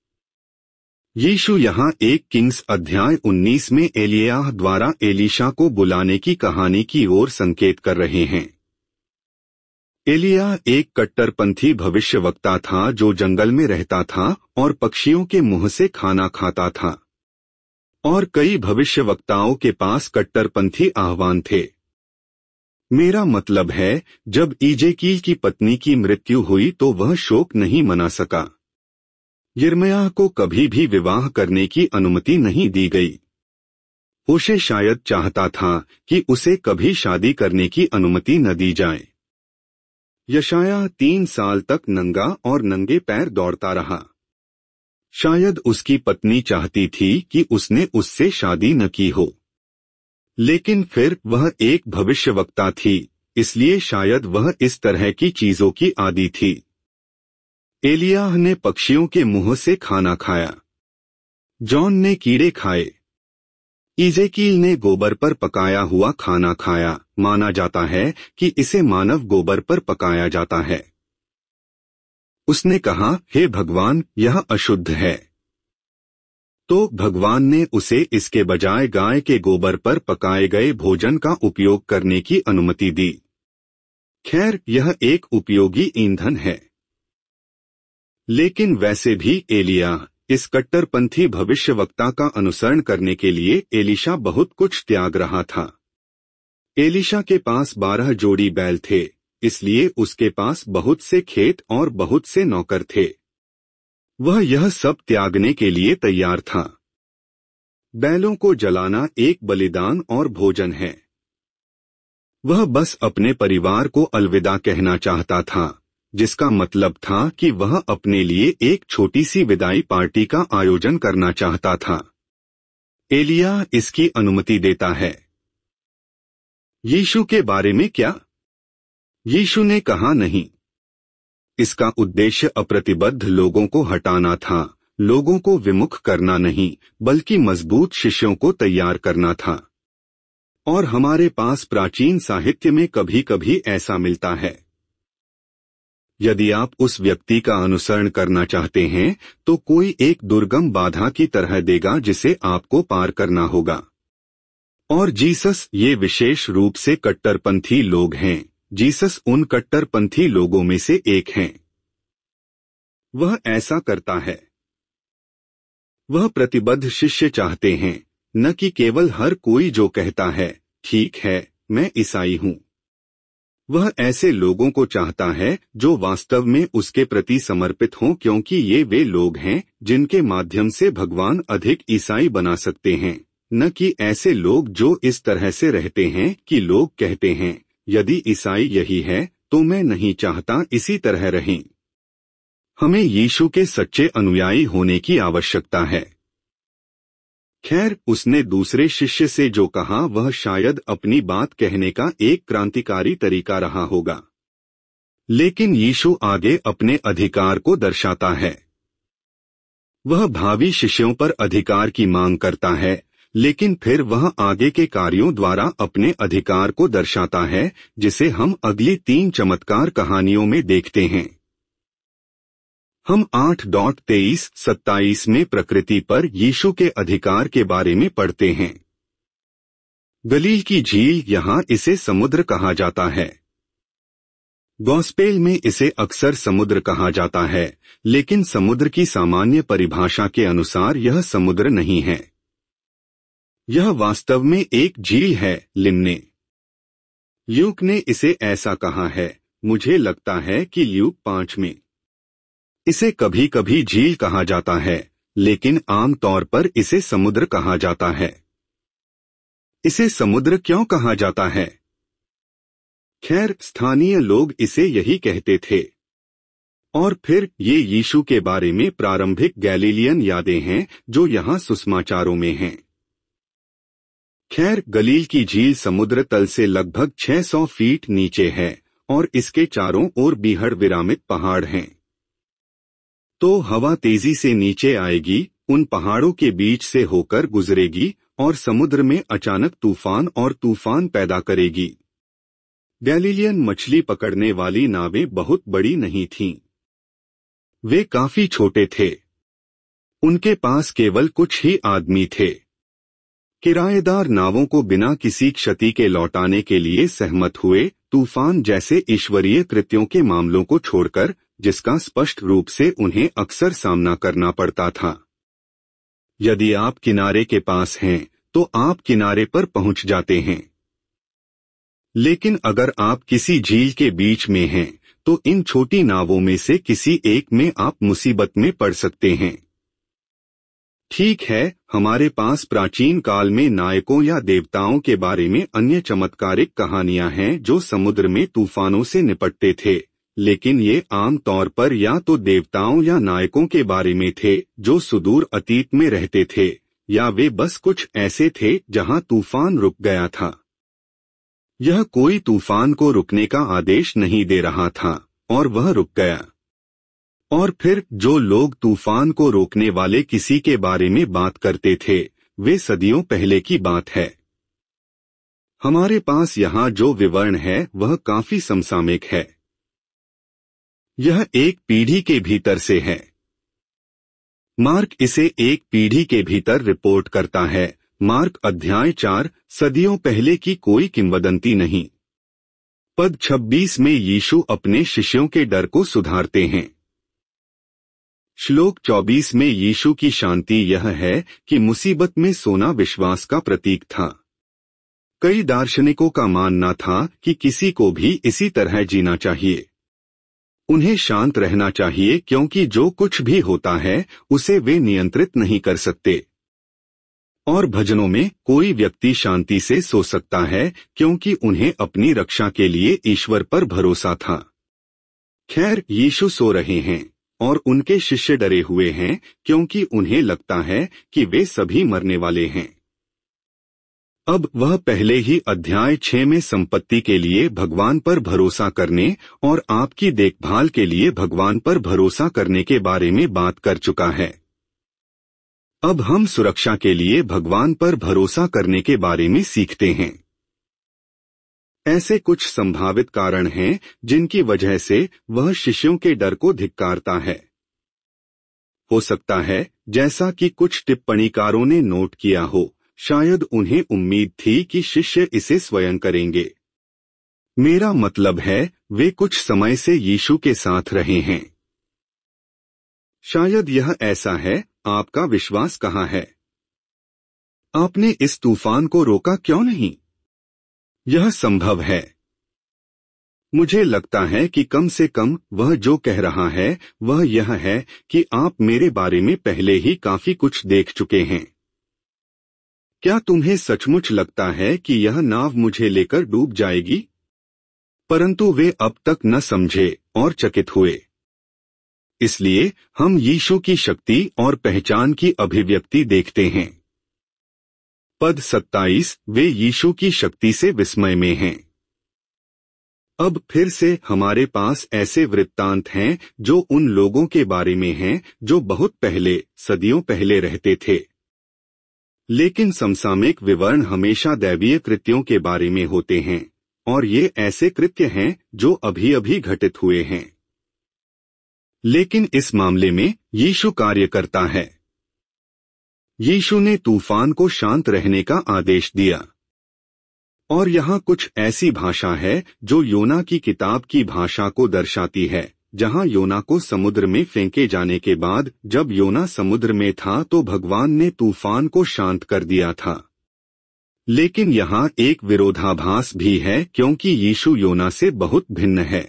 यीशु यहाँ एक किंग्स अध्याय उन्नीस में एलियाह द्वारा एलीशा को बुलाने की कहानी की ओर संकेत कर रहे हैं। एलियाह एक कट्टरपंथी भविष्यवक्ता था जो जंगल में रहता था और पक्षियों के मुंह से खाना खाता था। और कई भविष्यवक्ताओं के पास कट्टरपंथी आह्वान थे। मेरा मतलब है, जब इजेकील की पत्नी की मृत्यु हुई तो वह शोक नहीं मना सका। यिर्मयाह को कभी भी विवाह करने की अनुमति नहीं दी गई। होशे शायद चाहता था कि उसे कभी शादी करने की अनुमति न दी जाए। यशायाह तीन साल तक नंगा और नंगे पैर दौड़ता रहा। शायद उसकी पत्नी चाहती थी कि उसने उससे शादी न की हो, लेकिन फिर वह एक भविष्यवक्ता थी, इसलिए शायद वह इस तरह की चीजों की आदी थी। एलियाह ने पक्षियों के मुंह से खाना खाया। जॉन ने कीड़े खाए। इज़ेकील ने गोबर पर पकाया हुआ खाना खाया। माना जाता है कि इसे मानव गोबर पर पकाया जाता है। उसने कहा, हे भगवान, यह अशुद्ध है। तो भगवान ने उसे इसके बजाय गाय के गोबर पर पकाए गए भोजन का उपयोग करने की अनुमति दी। खैर, यह एक उपयोगी ईंधन है। लेकिन वैसे भी एलिया, इस कट्टरपंथी भविष्यवक्ता का अनुसरण करने के लिए एलीशा बहुत कुछ त्याग रहा था। एलीशा के पास बारह जोड़ी बैल थे, इसलिए उसके पास बहुत से खेत और बहुत से नौकर थे। वह यह सब त्यागने के लिए तैयार था। बैलों को जलाना एक बलिदान और भोजन है। वह बस अपने परिवार को अलविदा कहना चाहता था, जिसका मतलब था कि वह अपने लिए एक छोटी सी विदाई पार्टी का आयोजन करना चाहता था। एलिया इसकी अनुमति देता है। यीशु के बारे में क्या? यीशु ने कहा, नहीं। इसका उद्देश्य अप्रतिबद्ध लोगों को हटाना था, लोगों को विमुख करना नहीं, बल्कि मजबूत शिष्यों को तैयार करना था। और हमारे पास प्राचीन साहित्य में कभी कभी ऐसा मिलता है। यदि आप उस व्यक्ति का अनुसरण करना चाहते हैं तो कोई एक दुर्गम बाधा की तरह देगा जिसे आपको पार करना होगा। और जीसस ये विशेष रूप से कट्टरपंथी लोग हैं। जीसस उन कट्टरपंथी लोगों में से एक हैं। वह ऐसा करता है। वह प्रतिबद्ध शिष्य चाहते हैं, न कि केवल हर कोई जो कहता है, ठीक है, मैं ईसाई हूँ। वह ऐसे लोगों को चाहता है जो वास्तव में उसके प्रति समर्पित हों, क्योंकि ये वे लोग हैं जिनके माध्यम से भगवान अधिक ईसाई बना सकते हैं, न कि ऐसे लोग जो इस तरह से रहते हैं कि लोग कहते हैं, यदि ईसाई यही है तो मैं नहीं चाहता इसी तरह रहें। हमें यीशु के सच्चे अनुयायी होने की आवश्यकता है। खैर, उसने दूसरे शिष्य से जो कहा वह शायद अपनी बात कहने का एक क्रांतिकारी तरीका रहा होगा। लेकिन यीशु आगे अपने अधिकार को दर्शाता है। वह भावी शिष्यों पर अधिकार की मांग करता है, लेकिन फिर वह आगे के कार्यों द्वारा अपने अधिकार को दर्शाता है, जिसे हम अगली तीन चमत्कार कहानियों में देखते हैं। हम आठ डॉट तेईस सत्ताईस में प्रकृति पर यीशु के अधिकार के बारे में पढ़ते हैं। गलील की झील, यहाँ इसे समुद्र कहा जाता है। गॉस्पेल में इसे अक्सर समुद्र कहा जाता है, लेकिन समुद्र की सामान्य परिभाषा के अनुसार यह समुद्र नहीं है। यह वास्तव में एक झील है, लिमने। ल्यूक ने इसे ऐसा कहा है। मुझे लगता है कि ल्यूक पांच में इसे कभी कभी झील कहा जाता है, लेकिन आम तौर पर इसे समुद्र कहा जाता है। इसे समुद्र क्यों कहा जाता है? खैर, स्थानीय लोग इसे यही कहते थे। और फिर ये यीशु के बारे में प्रारंभिक गैलीलियन यादें हैं जो यहाँ सुसमाचारों में हैं। खैर, गलील की झील समुद्र तल से लगभग छह सौ फीट नीचे है और इसके चारों ओर बीहड़ विरामित पहाड़ हैं। तो हवा तेजी से नीचे आएगी, उन पहाड़ों के बीच से होकर गुजरेगी और समुद्र में अचानक तूफान और तूफान पैदा करेगी। गैलीलियन मछली पकड़ने वाली नावें बहुत बड़ी नहीं थीं। वे काफी छोटे थे। उनके पास केवल कुछ ही आदमी थे। किराएदार नावों को बिना किसी क्षति के लौटाने के लिए सहमत हुए, तूफान जैसे ईश्वरीय कृत्यों के मामलों को छोड़कर, जिसका स्पष्ट रूप से उन्हें अक्सर सामना करना पड़ता था। यदि आप किनारे के पास हैं, तो आप किनारे पर पहुंच जाते हैं। लेकिन अगर आप किसी झील के बीच में हैं, तो इन छोटी नावों में से किसी एक में आप मुसीबत में पड़ सकते हैं। ठीक है, हमारे पास प्राचीन काल में नायकों या देवताओं के बारे में अन्य चमत्कारिक कहानियां हैं जो समुद्र में तूफानों से निपटते थे, लेकिन ये आम तौर पर या तो देवताओं या नायकों के बारे में थे जो सुदूर अतीत में रहते थे, या वे बस कुछ ऐसे थे जहां तूफान रुक गया था। यह कोई तूफान को रुकने का आदेश नहीं दे रहा था और वह रुक गया। और फिर जो लोग तूफान को रोकने वाले किसी के बारे में बात करते थे, वे सदियों पहले की बात है। हमारे पास यहाँ जो विवरण है वह काफी समसामयिक है। यह एक पीढ़ी के भीतर से है। मार्क इसे एक पीढ़ी के भीतर रिपोर्ट करता है। मार्क अध्याय चार, सदियों पहले की कोई किंवदंती नहीं। पद छब्बीस में यीशु अपने शिष्यों के डर को सुधारते हैं। श्लोक चौबीस में यीशु की शांति यह है कि मुसीबत में सोना विश्वास का प्रतीक था। कई दार्शनिकों का मानना था कि किसी को भी इसी तरह जीना चाहिए। उन्हें शांत रहना चाहिए क्योंकि जो कुछ भी होता है उसे वे नियंत्रित नहीं कर सकते। और भजनों में कोई व्यक्ति शांति से सो सकता है क्योंकि उन्हें अपनी रक्षा के लिए ईश्वर पर भरोसा था। खैर, यीशु सो रहे हैं और उनके शिष्य डरे हुए हैं क्योंकि उन्हें लगता है कि वे सभी मरने वाले हैं। अब वह पहले ही अध्याय छह में संपत्ति के लिए भगवान पर भरोसा करने और आपकी देखभाल के लिए भगवान पर भरोसा करने के बारे में बात कर चुका है। अब हम सुरक्षा के लिए भगवान पर भरोसा करने के बारे में सीखते हैं। ऐसे कुछ संभावित कारण हैं जिनकी वजह से वह शिष्यों के डर को धिक्कारता है। हो सकता है, जैसा कि कुछ टिप्पणीकारों ने नोट किया हो, शायद उन्हें उम्मीद थी कि शिष्य इसे स्वयं करेंगे। मेरा मतलब है, वे कुछ समय से यीशु के साथ रहे हैं। शायद यह ऐसा है। आपका विश्वास कहाँ है? आपने इस तूफान को रोका क्यों नहीं? यह संभव है। मुझे लगता है कि कम से कम वह जो कह रहा है वह यह है कि आप मेरे बारे में पहले ही काफी कुछ देख चुके हैं। क्या तुम्हें सचमुच लगता है कि यह नाव मुझे लेकर डूब जाएगी? परंतु वे अब तक न समझे और चकित हुए। इसलिए हम यीशु की शक्ति और पहचान की अभिव्यक्ति देखते हैं। पद सत्ताईस, वे यीशु की शक्ति से विस्मय में हैं। अब फिर से हमारे पास ऐसे वृत्तांत हैं जो उन लोगों के बारे में हैं जो बहुत पहले, सदियों पहले रहते थे। लेकिन समसामयिक विवरण हमेशा दैवीय कृत्यों के बारे में होते हैं, और ये ऐसे कृत्य हैं जो अभी अभी घटित हुए हैं। लेकिन इस मामले में यीशु कार्य करता है। यीशु ने तूफान को शांत रहने का आदेश दिया। और यहाँ कुछ ऐसी भाषा है जो योना की किताब की भाषा को दर्शाती है, जहाँ योना को समुद्र में फेंके जाने के बाद जब योना समुद्र में था तो भगवान ने तूफान को शांत कर दिया था। लेकिन यहाँ एक विरोधाभास भी है क्योंकि यीशु योना से बहुत भिन्न है।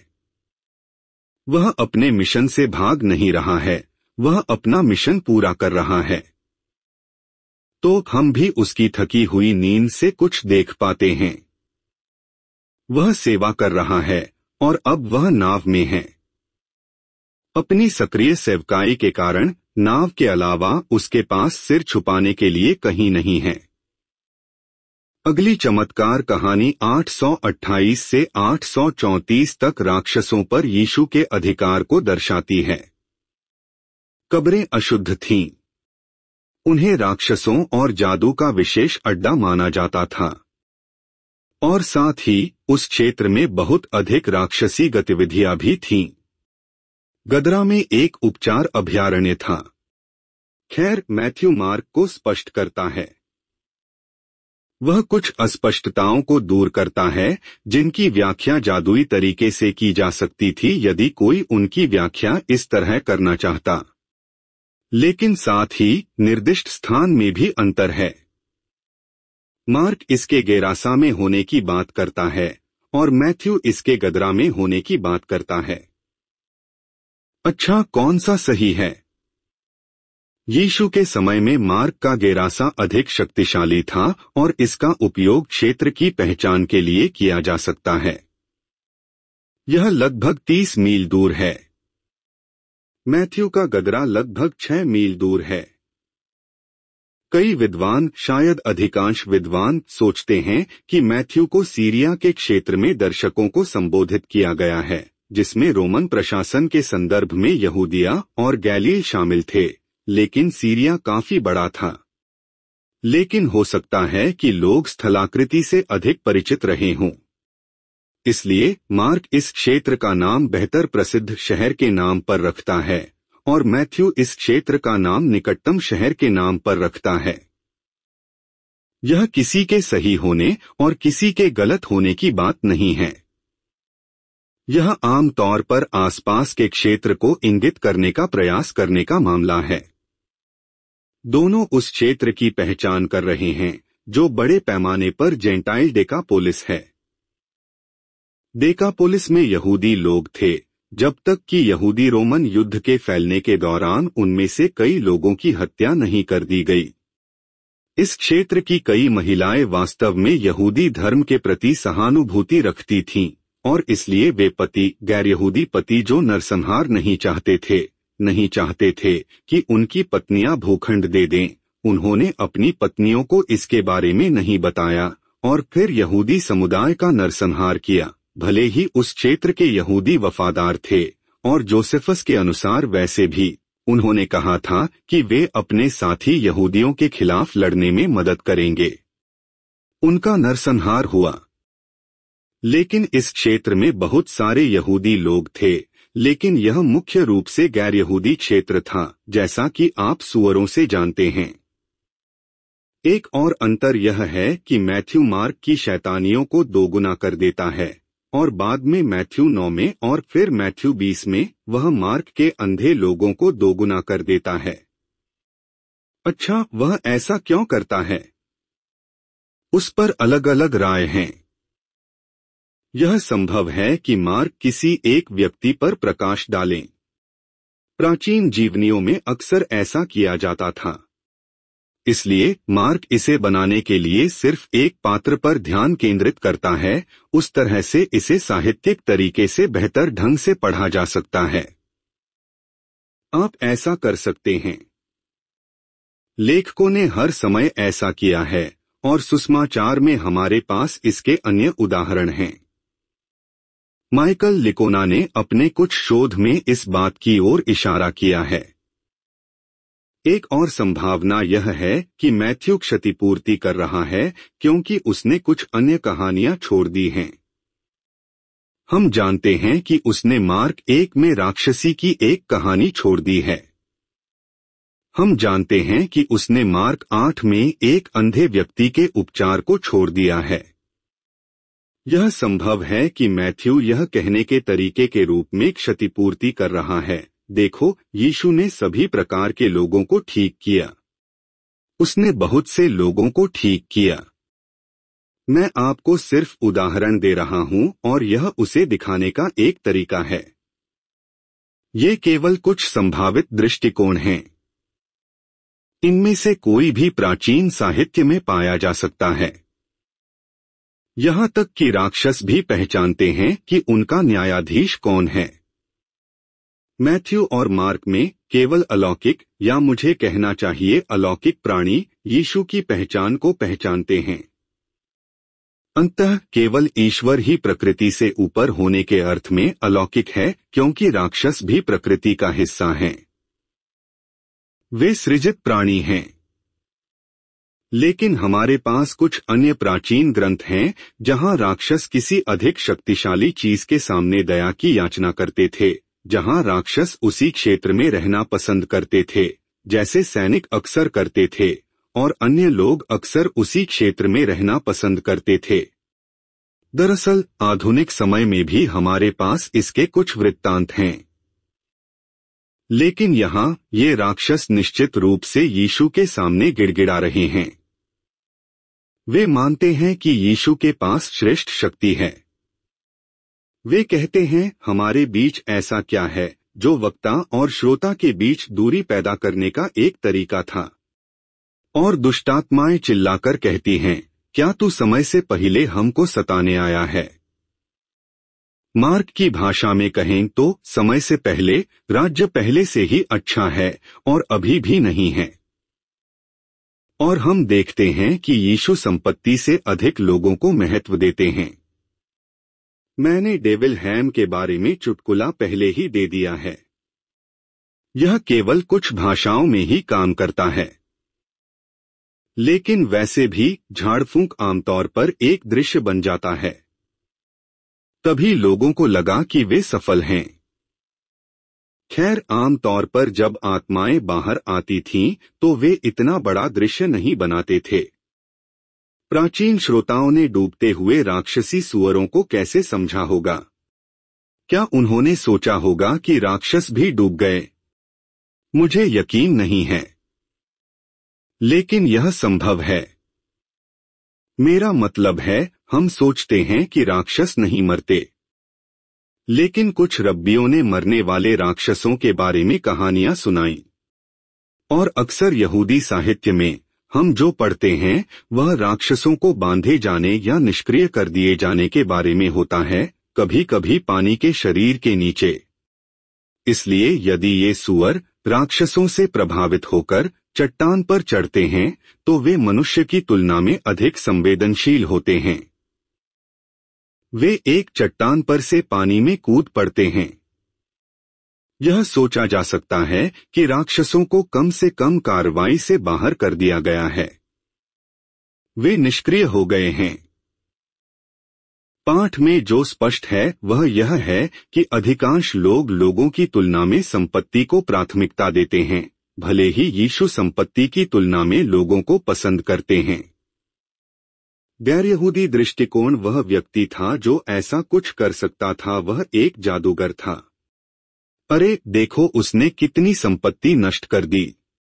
वह अपने मिशन से भाग नहीं रहा है, वह अपना मिशन पूरा कर रहा है। तो हम भी उसकी थकी हुई नींद से कुछ देख पाते हैं। वह सेवा कर रहा है और अब वह नाव में है। अपनी सक्रिय सेवकाई के कारण नाव के अलावा उसके पास सिर छुपाने के लिए कहीं नहीं है। अगली चमत्कार कहानी आठ सौ अट्ठाईस से आठ सौ चौंतीस तक राक्षसों पर यीशु के अधिकार को दर्शाती है। कब्रें अशुद्ध थीं। उन्हें राक्षसों और जादू का विशेष अड्डा माना जाता था। और साथ ही उस क्षेत्र में बहुत अधिक राक्षसी गतिविधियां भी थीं। गदरा में एक उपचार अभयारण्य था। खैर, मैथ्यू मार्क को स्पष्ट करता है। वह कुछ अस्पष्टताओं को दूर करता है जिनकी व्याख्या जादुई तरीके से की जा सकती थी यदि कोई उनकी व्याख्या इस तरह करना चाहता। लेकिन साथ ही निर्दिष्ट स्थान में भी अंतर है। मार्क इसके गेरासा में होने की बात करता है और मैथ्यू इसके गदरा में होने की बात करता है। अच्छा, कौन सा सही है? यीशु के समय में मार्क का गेरासा अधिक शक्तिशाली था और इसका उपयोग क्षेत्र की पहचान के लिए किया जा सकता है। यह लगभग तीस मील दूर है। मैथ्यू का गदरा लगभग छह मील दूर है। कई विद्वान, शायद अधिकांश विद्वान, सोचते हैं कि मैथ्यू को सीरिया के क्षेत्र में दर्शकों को संबोधित किया गया है, जिसमें रोमन प्रशासन के संदर्भ में यहूदिया और गैलील शामिल थे, लेकिन सीरिया काफी बड़ा था। लेकिन हो सकता है कि लोग स्थलाकृति से अधिक परिचित रहे हों। इसलिए मार्क इस क्षेत्र का नाम बेहतर प्रसिद्ध शहर के नाम पर रखता है और मैथ्यू इस क्षेत्र का नाम निकटतम शहर के नाम पर रखता है। यह किसी के सही होने और किसी के गलत होने की बात नहीं है। यह आम तौर पर आसपास के क्षेत्र को इंगित करने का प्रयास करने का मामला है। दोनों उस क्षेत्र की पहचान कर रहे हैं जो बड़े पैमाने पर जेंटाइल डेकापोलिस है। डेकापोलिस में यहूदी लोग थे, जब तक कि यहूदी रोमन युद्ध के फैलने के दौरान उनमें से कई लोगों की हत्या नहीं कर दी गई। इस क्षेत्र की कई महिलाएं वास्तव में यहूदी धर्म के प्रति सहानुभूति रखती थीं और इसलिए वे पति, गैर यहूदी पति जो नरसंहार नहीं चाहते थे, नहीं चाहते थे कि उनकी पत्नियां भूखंड दे दें, उन्होंने अपनी पत्नियों को इसके बारे में नहीं बताया और फिर यहूदी समुदाय का नरसंहार किया। भले ही उस क्षेत्र के यहूदी वफादार थे और जोसेफस के अनुसार वैसे भी उन्होंने कहा था कि वे अपने साथी यहूदियों के खिलाफ लड़ने में मदद करेंगे। उनका नरसंहार हुआ। लेकिन इस क्षेत्र में बहुत सारे यहूदी लोग थे, लेकिन यह मुख्य रूप से गैर यहूदी क्षेत्र था, जैसा कि आप सुअरों से जानते हैं। एक और अंतर यह है कि मैथ्यू मार्क की शैतानियों को दोगुना कर देता है और बाद में मैथ्यू नौ में और फिर मैथ्यू बीस में वह मार्क के अंधे लोगों को दोगुना कर देता है। अच्छा, वह ऐसा क्यों करता है? उस पर अलग अलग राय हैं। यह संभव है कि मार्क किसी एक व्यक्ति पर प्रकाश डालें। प्राचीन जीवनियों में अक्सर ऐसा किया जाता था। इसलिए मार्क इसे बनाने के लिए सिर्फ एक पात्र पर ध्यान केंद्रित करता है, उस तरह से इसे साहित्यिक तरीके से बेहतर ढंग से पढ़ा जा सकता है। आप ऐसा कर सकते हैं। लेखकों ने हर समय ऐसा किया है और सुसमाचार में हमारे पास इसके अन्य उदाहरण हैं। माइकल लिकोना ने अपने कुछ शोध में इस बात की ओर इशारा किया है। एक और संभावना यह है कि मैथ्यू क्षतिपूर्ति कर रहा है क्योंकि उसने कुछ अन्य कहानियां छोड़ दी हैं। हम जानते हैं कि उसने मार्क एक में राक्षसी की एक कहानी छोड़ दी है। हम जानते हैं कि उसने मार्क आठ में एक अंधे व्यक्ति के उपचार को छोड़ दिया है। यह संभव है कि मैथ्यू यह कहने के तरीके के रूप में क्षतिपूर्ति कर रहा है, देखो, यीशु ने सभी प्रकार के लोगों को ठीक किया। उसने बहुत से लोगों को ठीक किया। मैं आपको सिर्फ उदाहरण दे रहा हूं और यह उसे दिखाने का एक तरीका है। ये केवल कुछ संभावित दृष्टिकोण हैं। इनमें से कोई भी प्राचीन साहित्य में पाया जा सकता है। यहां तक कि राक्षस भी पहचानते हैं कि उनका न्यायाधीश कौन है। मैथ्यू और मार्क में केवल अलौकिक, या मुझे कहना चाहिए अलौकिक प्राणी यीशु की पहचान को पहचानते हैं। अंततः केवल ईश्वर ही प्रकृति से ऊपर होने के अर्थ में अलौकिक है, क्योंकि राक्षस भी प्रकृति का हिस्सा हैं। वे सृजित प्राणी हैं। लेकिन हमारे पास कुछ अन्य प्राचीन ग्रंथ हैं जहां राक्षस किसी अधिक शक्तिशाली चीज के सामने दया की याचना करते थे, जहां राक्षस उसी क्षेत्र में रहना पसंद करते थे जैसे सैनिक अक्सर करते थे और अन्य लोग अक्सर उसी क्षेत्र में रहना पसंद करते थे। दरअसल आधुनिक समय में भी हमारे पास इसके कुछ वृत्तांत हैं। लेकिन यहाँ ये राक्षस निश्चित रूप से यीशु के सामने गिड़गिड़ा रहे हैं। वे मानते हैं कि यीशु के पास श्रेष्ठ शक्ति है। वे कहते हैं, हमारे बीच ऐसा क्या है जो वक्ता और श्रोता के बीच दूरी पैदा करने का एक तरीका था। और दुष्टात्माएं चिल्लाकर कहती हैं, क्या तू समय से पहले हमको सताने आया है? मार्क की भाषा में कहें तो समय से पहले, राज्य पहले से ही अच्छा है और अभी भी नहीं है। और हम देखते हैं कि यीशु संपत्ति से अधिक लोगों को महत्व देते हैं। मैंने डेविल हैम के बारे में चुटकुला पहले ही दे दिया है। यह केवल कुछ भाषाओं में ही काम करता है। लेकिन वैसे भी झाड़फूंक आमतौर पर एक दृश्य बन जाता है। तभी लोगों को लगा कि वे सफल हैं। खैर, आमतौर पर जब आत्माएं बाहर आती थीं, तो वे इतना बड़ा दृश्य नहीं बनाते थे। प्राचीन श्रोताओं ने डूबते हुए राक्षसी सुअरों को कैसे समझा होगा? क्या उन्होंने सोचा होगा कि राक्षस भी डूब गए? मुझे यकीन नहीं है, लेकिन यह संभव है। मेरा मतलब है, हम सोचते हैं कि राक्षस नहीं मरते, लेकिन कुछ रब्बियों ने मरने वाले राक्षसों के बारे में कहानियां सुनाई। और अक्सर यहूदी साहित्य में हम जो पढ़ते हैं वह राक्षसों को बांधे जाने या निष्क्रिय कर दिए जाने के बारे में होता है, कभी कभी पानी के शरीर के नीचे। इसलिए यदि ये सुअर राक्षसों से प्रभावित होकर चट्टान पर चढ़ते हैं तो वे मनुष्य की तुलना में अधिक संवेदनशील होते हैं। वे एक चट्टान पर से पानी में कूद पड़ते हैं। यह सोचा जा सकता है कि राक्षसों को कम से कम कार्रवाई से बाहर कर दिया गया है। वे निष्क्रिय हो गए हैं। पाठ में जो स्पष्ट है वह यह है कि अधिकांश लोग लोगों की तुलना में संपत्ति को प्राथमिकता देते हैं, भले ही यीशु संपत्ति की तुलना में लोगों को पसंद करते हैं। गैर यहूदी दृष्टिकोण वह व्यक्ति था जो ऐसा कुछ कर सकता था, वह एक जादूगर था। अरे देखो, उसने कितनी संपत्ति नष्ट कर दी।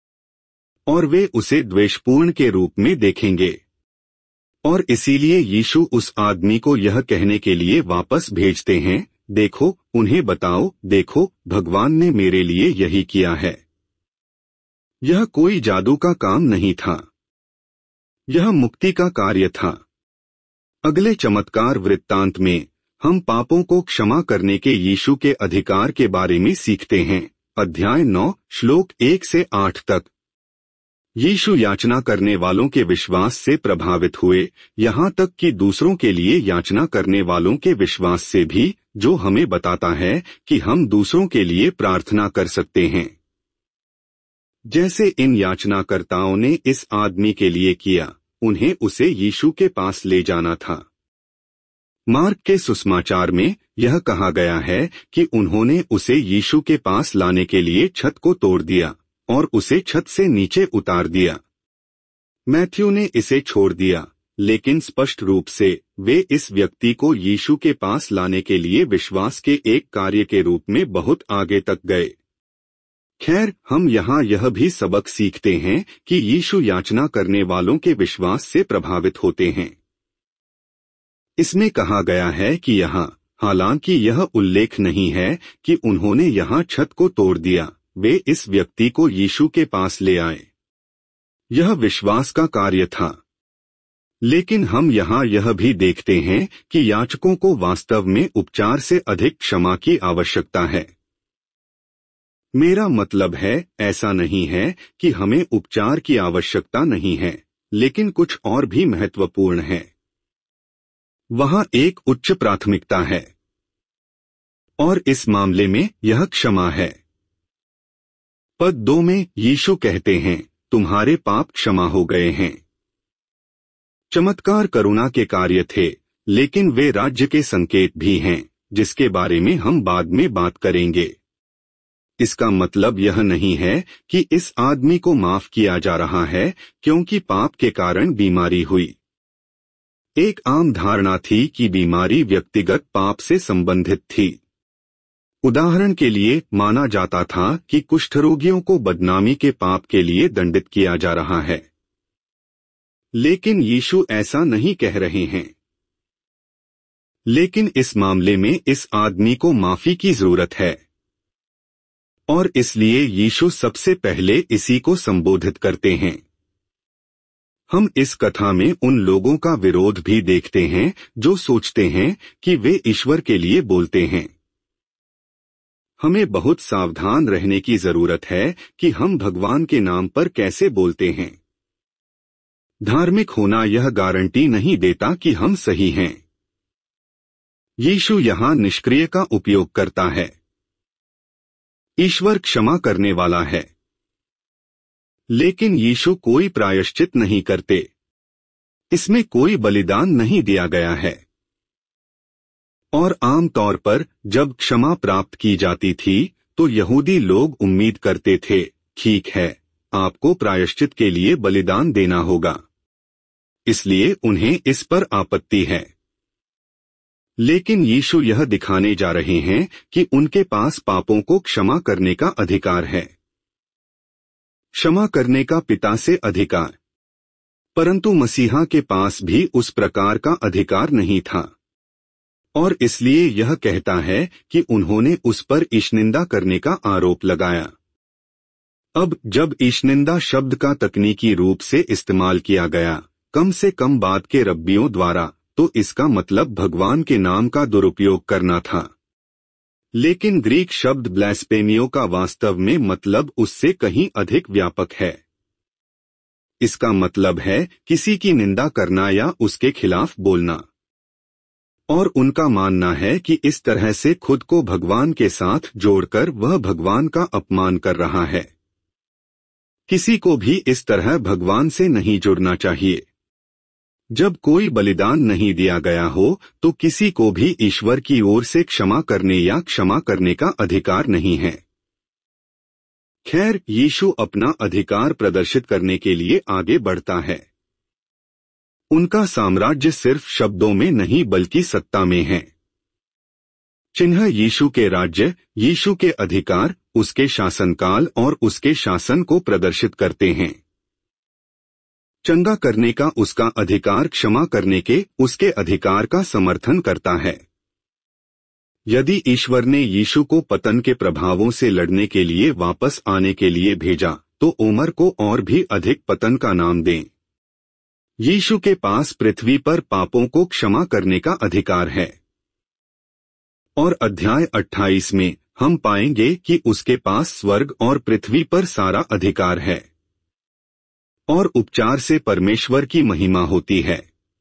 और वे उसे द्वेषपूर्ण के रूप में देखेंगे। और इसीलिए यीशु उस आदमी को यह कहने के लिए वापस भेजते हैं, देखो, उन्हें बताओ, देखो, भगवान ने मेरे लिए यही किया है। यह कोई जादू का काम नहीं था, यह मुक्ति का कार्य था। अगले चमत्कार वृत्तांत में हम पापों को क्षमा करने के यीशु के अधिकार के बारे में सीखते हैं। अध्याय नौ, श्लोक एक से आठ तक। यीशु याचना करने वालों के विश्वास से प्रभावित हुए, यहाँ तक कि दूसरों के लिए याचना करने वालों के विश्वास से भी, जो हमें बताता है कि हम दूसरों के लिए प्रार्थना कर सकते हैं, जैसे इन याचनाकर्ताओं ने इस आदमी के लिए किया। उन्हें उसे यीशु के पास ले जाना था। मार्क के सुसमाचार में यह कहा गया है कि उन्होंने उसे यीशु के पास लाने के लिए छत को तोड़ दिया और उसे छत से नीचे उतार दिया। मैथ्यू ने इसे छोड़ दिया, लेकिन स्पष्ट रूप से वे इस व्यक्ति को यीशु के पास लाने के लिए विश्वास के एक कार्य के रूप में बहुत आगे तक गए। खैर, हम यहाँ यह भी सबक सीखते हैं कि यीशु याचना करने वालों के विश्वास से प्रभावित होते हैं। इसमें कहा गया है कि यहाँ, हालांकि यह उल्लेख नहीं है कि उन्होंने यहाँ छत को तोड़ दिया, वे इस व्यक्ति को यीशु के पास ले आए। यह विश्वास का कार्य था। लेकिन हम यहाँ यह भी देखते हैं कि याचकों को वास्तव में उपचार से अधिक क्षमा की आवश्यकता है। मेरा मतलब है, ऐसा नहीं है कि हमें उपचार की आवश्यकता नहीं है, लेकिन कुछ और भी महत्वपूर्ण है। वहाँ एक उच्च प्राथमिकता है, और इस मामले में यह क्षमा है। पद दो में यीशु कहते हैं, तुम्हारे पाप क्षमा हो गए हैं। चमत्कार करुणा के कार्य थे, लेकिन वे राज्य के संकेत भी हैं, जिसके बारे में हम बाद में बात करेंगे। इसका मतलब यह नहीं है कि इस आदमी को माफ किया जा रहा है क्योंकि पाप के कारण बीमारी हुई। एक आम धारणा थी कि बीमारी व्यक्तिगत पाप से संबंधित थी। उदाहरण के लिए माना जाता था कि कुष्ठरोगियों को बदनामी के पाप के लिए दंडित किया जा रहा है। लेकिन यीशु ऐसा नहीं कह रहे हैं। लेकिन इस मामले में इस आदमी को माफी की जरूरत है, और इसलिए यीशु सबसे पहले इसी को संबोधित करते हैं। हम इस कथा में उन लोगों का विरोध भी देखते हैं जो सोचते हैं कि वे ईश्वर के लिए बोलते हैं। हमें बहुत सावधान रहने की जरूरत है कि हम भगवान के नाम पर कैसे बोलते हैं। धार्मिक होना यह गारंटी नहीं देता कि हम सही हैं। यीशु यहाँ निष्क्रिय का उपयोग करता है। ईश्वर क्षमा करने वाला है। लेकिन यीशु कोई प्रायश्चित नहीं करते। इसमें कोई बलिदान नहीं दिया गया है। और आम तौर पर जब क्षमा प्राप्त की जाती थी तो यहूदी लोग उम्मीद करते थे, ठीक है, आपको प्रायश्चित के लिए बलिदान देना होगा, इसलिए उन्हें इस पर आपत्ति है। लेकिन यीशु यह दिखाने जा रहे हैं कि उनके पास पापों को क्षमा करने का अधिकार है, क्षमा करने का पिता से अधिकार। परंतु मसीहा के पास भी उस प्रकार का अधिकार नहीं था, और इसलिए यह कहता है कि उन्होंने उस पर ईशनिंदा करने का आरोप लगाया। अब जब ईशनिंदा शब्द का तकनीकी रूप से इस्तेमाल किया गया, कम से कम बाद के रब्बियों द्वारा, तो इसका मतलब भगवान के नाम का दुरुपयोग करना था। लेकिन ग्रीक शब्द ब्लास्फेमियो का वास्तव में मतलब उससे कहीं अधिक व्यापक है। इसका मतलब है किसी की निंदा करना या उसके खिलाफ बोलना। और उनका मानना है कि इस तरह से खुद को भगवान के साथ जोड़कर वह भगवान का अपमान कर रहा है। किसी को भी इस तरह भगवान से नहीं जुड़ना चाहिए। जब कोई बलिदान नहीं दिया गया हो तो किसी को भी ईश्वर की ओर से क्षमा करने या क्षमा करने का अधिकार नहीं है। खैर, यीशु अपना अधिकार प्रदर्शित करने के लिए आगे बढ़ता है। उनका साम्राज्य सिर्फ शब्दों में नहीं बल्कि सत्ता में है। चिन्ह यीशु के राज्य, यीशु के अधिकार, उसके शासनकाल और उसके शासन को प्रदर्शित करते हैं। चंगा करने का उसका अधिकार क्षमा करने के उसके अधिकार का समर्थन करता है। यदि ईश्वर ने यीशु को पतन के प्रभावों से लड़ने के लिए वापस आने के लिए भेजा तो उमर को और भी अधिक पतन का नाम दें। यीशु के पास पृथ्वी पर पापों को क्षमा करने का अधिकार है। और अध्याय अट्ठाईस में हम पाएंगे कि उसके पास स्वर्ग और पृथ्वी पर सारा अधिकार है। और उपचार से परमेश्वर की महिमा होती है।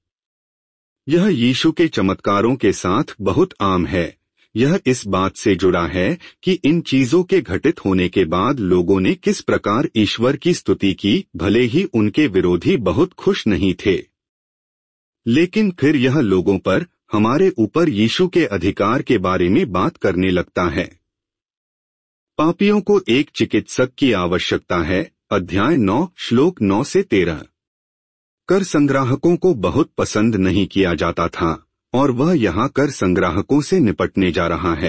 यह यीशु के चमत्कारों के साथ बहुत आम है। यह इस बात से जुड़ा है कि इन चीजों के घटित होने के बाद लोगों ने किस प्रकार ईश्वर की स्तुति की, भले ही उनके विरोधी बहुत खुश नहीं थे। लेकिन फिर यह लोगों पर, हमारे ऊपर यीशु के अधिकार के बारे में बात करने लगता है। पापियों को एक चिकित्सक की आवश्यकता है। अध्याय नौ श्लोक नौ से तेरह। कर संग्राहकों को बहुत पसंद नहीं किया जाता था और वह यहाँ कर संग्राहकों से निपटने जा रहा है।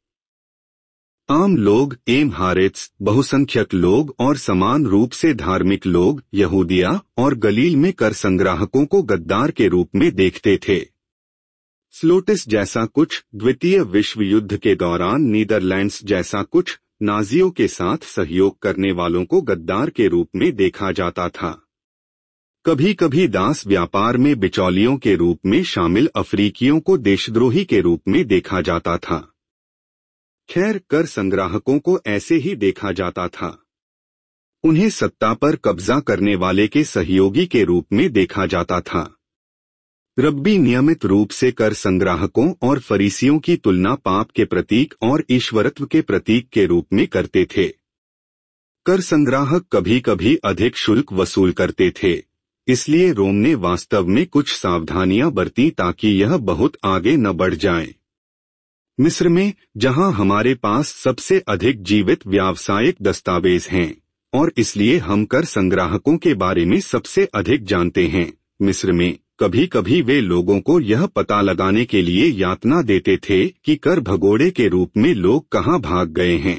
आम लोग, एम हारेत्स, बहुसंख्यक लोग और समान रूप से धार्मिक लोग यहूदिया और गलील में कर संग्राहकों को गद्दार के रूप में देखते थे। स्लोटिस जैसा कुछ द्वितीय विश्व युद्ध के दौरान नीदरलैंड्स जैसा कुछ नाजियों के साथ सहयोग करने वालों को गद्दार के रूप में देखा जाता था। कभी कभी दास व्यापार में बिचौलियों के रूप में शामिल अफ्रीकियों को देशद्रोही के रूप में देखा जाता था। खैर, कर संग्राहकों को ऐसे ही देखा जाता था। उन्हें सत्ता पर कब्जा करने वाले के सहयोगी के रूप में देखा जाता था। रब्बी नियमित रूप से कर संग्राहकों और फरीसियों की तुलना पाप के प्रतीक और ईश्वरत्व के प्रतीक के रूप में करते थे। कर संग्राहक कभी कभी अधिक शुल्क वसूल करते थे, इसलिए रोम ने वास्तव में कुछ सावधानियां बरती ताकि यह बहुत आगे न बढ़ जाए। मिस्र में, जहां हमारे पास सबसे अधिक जीवित व्यावसायिक दस्तावेज हैं और इसलिए हम कर संग्राहकों के बारे में सबसे अधिक जानते हैं, मिस्र में कभी कभी वे लोगों को यह पता लगाने के लिए यातना देते थे कि कर भगोड़े के रूप में लोग कहां भाग गए हैं।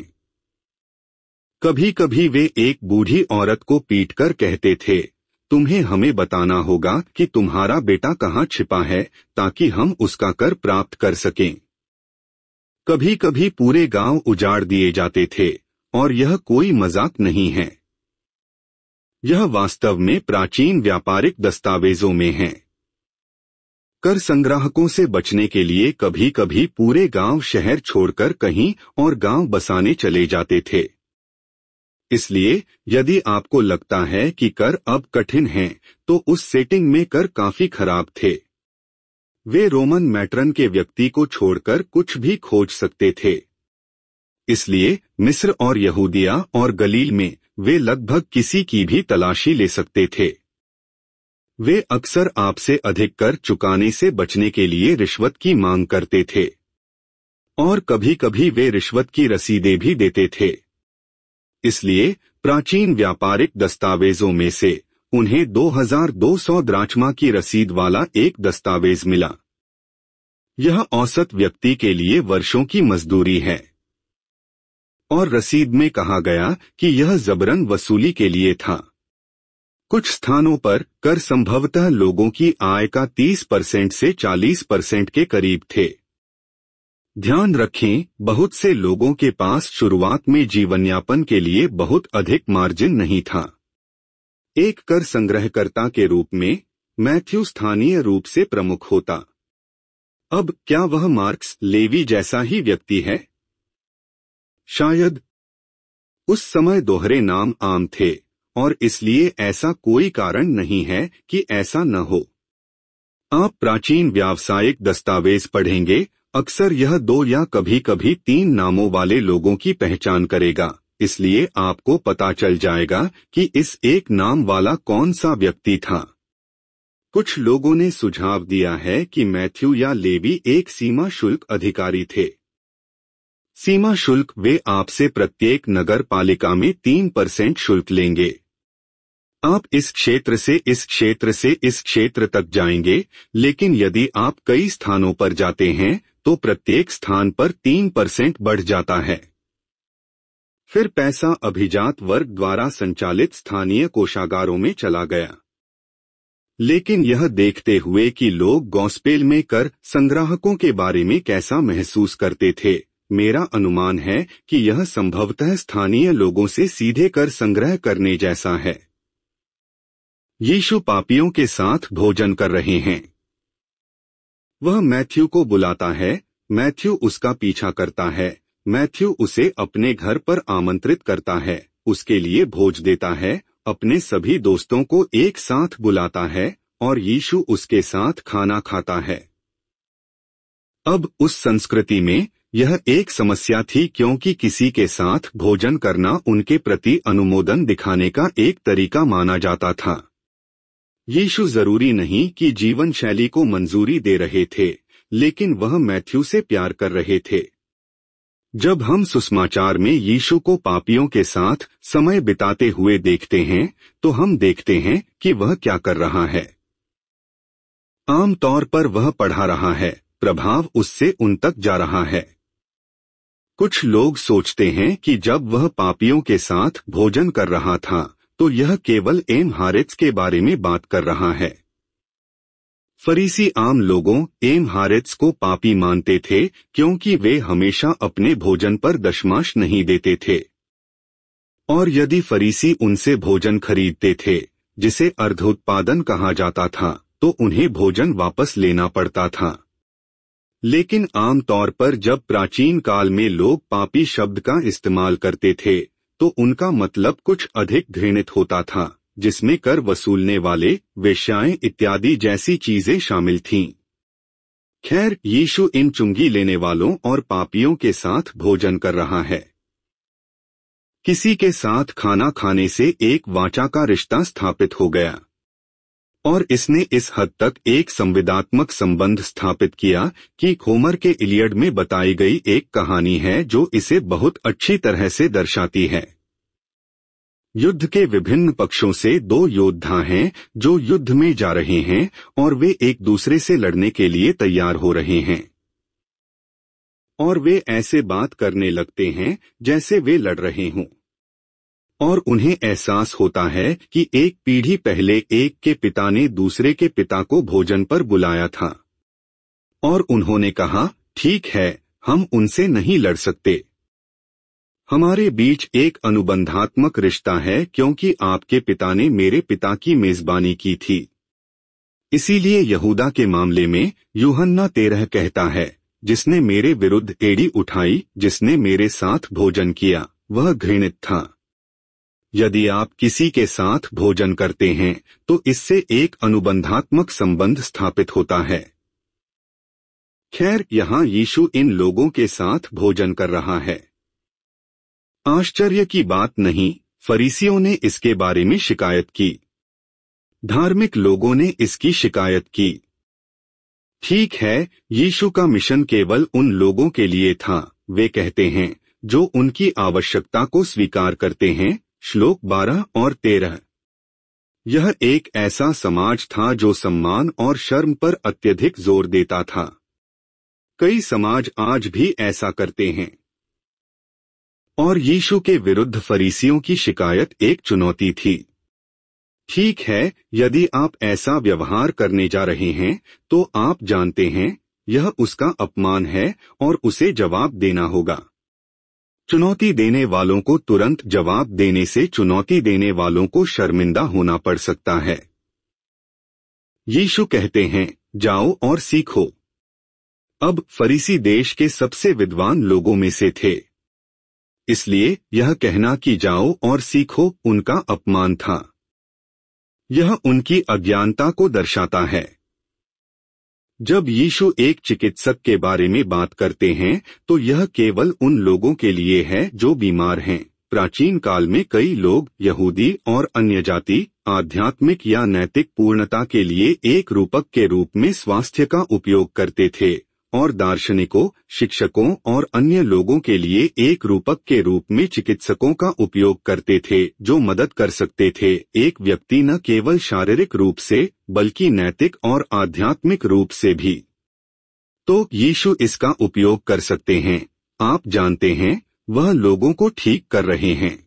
कभी कभी वे एक बूढ़ी औरत को पीटकर कहते थे, तुम्हें हमें बताना होगा कि तुम्हारा बेटा कहां छिपा है ताकि हम उसका कर प्राप्त कर सकें। कभी कभी पूरे गांव उजाड़ दिए जाते थे और यह कोई मजाक नहीं है। यह वास्तव में प्राचीन व्यापारिक दस्तावेजों में है। कर संग्राहकों से बचने के लिए कभी कभी पूरे गांव शहर छोड़कर कहीं और गांव बसाने चले जाते थे। इसलिए यदि आपको लगता है कि कर अब कठिन हैं, तो उस सेटिंग में कर काफी खराब थे। वे रोमन मैट्रन के व्यक्ति को छोड़कर कुछ भी खोज सकते थे। इसलिए मिस्र और यहूदिया और गलील में वे लगभग किसी की भी तलाशी ले सकते थे। वे अक्सर आपसे अधिक कर चुकाने से बचने के लिए रिश्वत की मांग करते थे और कभी कभी वे रिश्वत की रसीदें भी देते थे। इसलिए प्राचीन व्यापारिक दस्तावेजों में से उन्हें दो हज़ार दो सौ द्राचमा की रसीद वाला एक दस्तावेज मिला। यह औसत व्यक्ति के लिए वर्षों की मजदूरी है और रसीद में कहा गया कि यह जबरन वसूली के लिए था। कुछ स्थानों पर कर संभवतः लोगों की आय का तीस परसेंट से चालीस परसेंट के करीब थे। ध्यान रखें, बहुत से लोगों के पास शुरुआत में जीवनयापन के लिए बहुत अधिक मार्जिन नहीं था। एक कर संग्रहकर्ता के रूप में मैथ्यू स्थानीय रूप से प्रमुख होता। अब क्या वह मार्क्स लेवी जैसा ही व्यक्ति है? शायद। उस समय दोहरे नाम आम थे और इसलिए ऐसा कोई कारण नहीं है कि ऐसा न हो। आप प्राचीन व्यावसायिक दस्तावेज पढ़ेंगे, अक्सर यह दो या कभी कभी तीन नामों वाले लोगों की पहचान करेगा, इसलिए आपको पता चल जाएगा कि इस एक नाम वाला कौन सा व्यक्ति था। कुछ लोगों ने सुझाव दिया है कि मैथ्यू या लेवी एक सीमा शुल्क अधिकारी थे। सीमा शुल्क वे आपसे प्रत्येक नगर पालिका में तीन परसेंट शुल्क लेंगे। आप इस क्षेत्र से इस क्षेत्र से इस क्षेत्र तक जाएंगे, लेकिन यदि आप कई स्थानों पर जाते हैं तो प्रत्येक स्थान पर तीन परसेंट बढ़ जाता है। फिर पैसा अभिजात वर्ग द्वारा संचालित स्थानीय कोषागारों में चला गया। लेकिन यह देखते हुए कि लोग गॉस्पेल में कर संग्राहकों के बारे में कैसा महसूस करते थे, मेरा अनुमान है कि यह संभवतः स्थानीय लोगों से सीधे कर संग्रह करने जैसा है। यीशु पापियों के साथ भोजन कर रहे हैं। वह मैथ्यू को बुलाता है, मैथ्यू उसका पीछा करता है, मैथ्यू उसे अपने घर पर आमंत्रित करता है, उसके लिए भोज देता है, अपने सभी दोस्तों को एक साथ बुलाता है और यीशु उसके साथ खाना खाता है। अब उस संस्कृति में यह एक समस्या थी क्योंकि किसी के साथ भोजन करना उनके प्रति अनुमोदन दिखाने का एक तरीका माना जाता था। यीशु जरूरी नहीं कि जीवन शैली को मंजूरी दे रहे थे, लेकिन वह मैथ्यू से प्यार कर रहे थे। जब हम सुसमाचार में यीशु को पापियों के साथ समय बिताते हुए देखते हैं, तो हम देखते हैं कि वह क्या कर रहा है। आमतौर पर वह पढ़ा रहा है, प्रभाव उससे उन तक जा रहा है। कुछ लोग सोचते हैं कि जब वह पापियों के साथ भोजन कर रहा था, तो यह केवल एम हारेत्स के बारे में बात कर रहा है। फरीसी आम लोगों एम हारेत्स को पापी मानते थे क्योंकि वे हमेशा अपने भोजन पर दशमांश नहीं देते थे। और यदि फरीसी उनसे भोजन खरीदते थे, जिसे अर्धोत्पादन कहा जाता था, तो उन्हें भोजन वापस लेना पड़ता था। लेकिन आमतौर पर जब प्राचीन काल में लोग पापी शब्द का इस्तेमाल करते थे, तो उनका मतलब कुछ अधिक घृणित होता था, जिसमें कर वसूलने वाले, वेश्याएं इत्यादि जैसी चीजें शामिल थीं। खैर, यीशु इन चुंगी लेने वालों और पापियों के साथ भोजन कर रहा है। किसी के साथ खाना खाने से एक वाचा का रिश्ता स्थापित हो गया और इसने इस हद तक एक संवेदात्मक संबंध स्थापित किया कि होमर के इलियड में बताई गई एक कहानी है जो इसे बहुत अच्छी तरह से दर्शाती है। युद्ध के विभिन्न पक्षों से दो योद्धा हैं जो युद्ध में जा रहे हैं और वे एक दूसरे से लड़ने के लिए तैयार हो रहे हैं और वे ऐसे बात करने लगते हैं जैसे वे लड़ रहे हों। और उन्हें एहसास होता है कि एक पीढ़ी पहले एक के पिता ने दूसरे के पिता को भोजन पर बुलाया था और उन्होंने कहा, ठीक है, हम उनसे नहीं लड़ सकते। हमारे बीच एक अनुबंधात्मक रिश्ता है क्योंकि आपके पिता ने मेरे पिता की मेजबानी की थी। इसीलिए यहूदा के मामले में यूहन्ना तेरह कहता है, जिसने मेरे विरुद्ध एड़ी उठाई, जिसने मेरे साथ भोजन किया, वह घृणित था। यदि आप किसी के साथ भोजन करते हैं तो इससे एक अनुबंधात्मक संबंध स्थापित होता है। खैर, यहाँ यीशु इन लोगों के साथ भोजन कर रहा है। आश्चर्य की बात नहीं, फरीसियों ने इसके बारे में शिकायत की। धार्मिक लोगों ने इसकी शिकायत की। ठीक है, यीशु का मिशन केवल उन लोगों के लिए था, वे कहते हैं, जो उनकी आवश्यकता को स्वीकार करते हैं। श्लोक बारह और तेरह। यह एक ऐसा समाज था जो सम्मान और शर्म पर अत्यधिक जोर देता था। कई समाज आज भी ऐसा करते हैं। और यीशु के विरुद्ध फरीसियों की शिकायत एक चुनौती थी। ठीक है, यदि आप ऐसा व्यवहार करने जा रहे हैं तो आप जानते हैं यह उसका अपमान है और उसे जवाब देना होगा। चुनौती देने वालों को तुरंत जवाब देने से चुनौती देने वालों को शर्मिंदा होना पड़ सकता है। यीशु कहते हैं, जाओ और सीखो। अब फरीसी देश के सबसे विद्वान लोगों में से थे, इसलिए यह कहना कि जाओ और सीखो उनका अपमान था। यह उनकी अज्ञानता को दर्शाता है। जब यीशु एक चिकित्सक के बारे में बात करते हैं तो यह केवल उन लोगों के लिए है जो बीमार हैं। प्राचीन काल में कई लोग, यहूदी और अन्य जाति, आध्यात्मिक या नैतिक पूर्णता के लिए एक रूपक के रूप में स्वास्थ्य का उपयोग करते थे, और दार्शनिकों, शिक्षकों और अन्य लोगों के लिए एक रूपक के रूप में चिकित्सकों का उपयोग करते थे, जो मदद कर सकते थे एक व्यक्ति न केवल शारीरिक रूप से बल्कि नैतिक और आध्यात्मिक रूप से भी। तो यीशु इसका उपयोग कर सकते हैं। आप जानते हैं, वह लोगों को ठीक कर रहे हैं।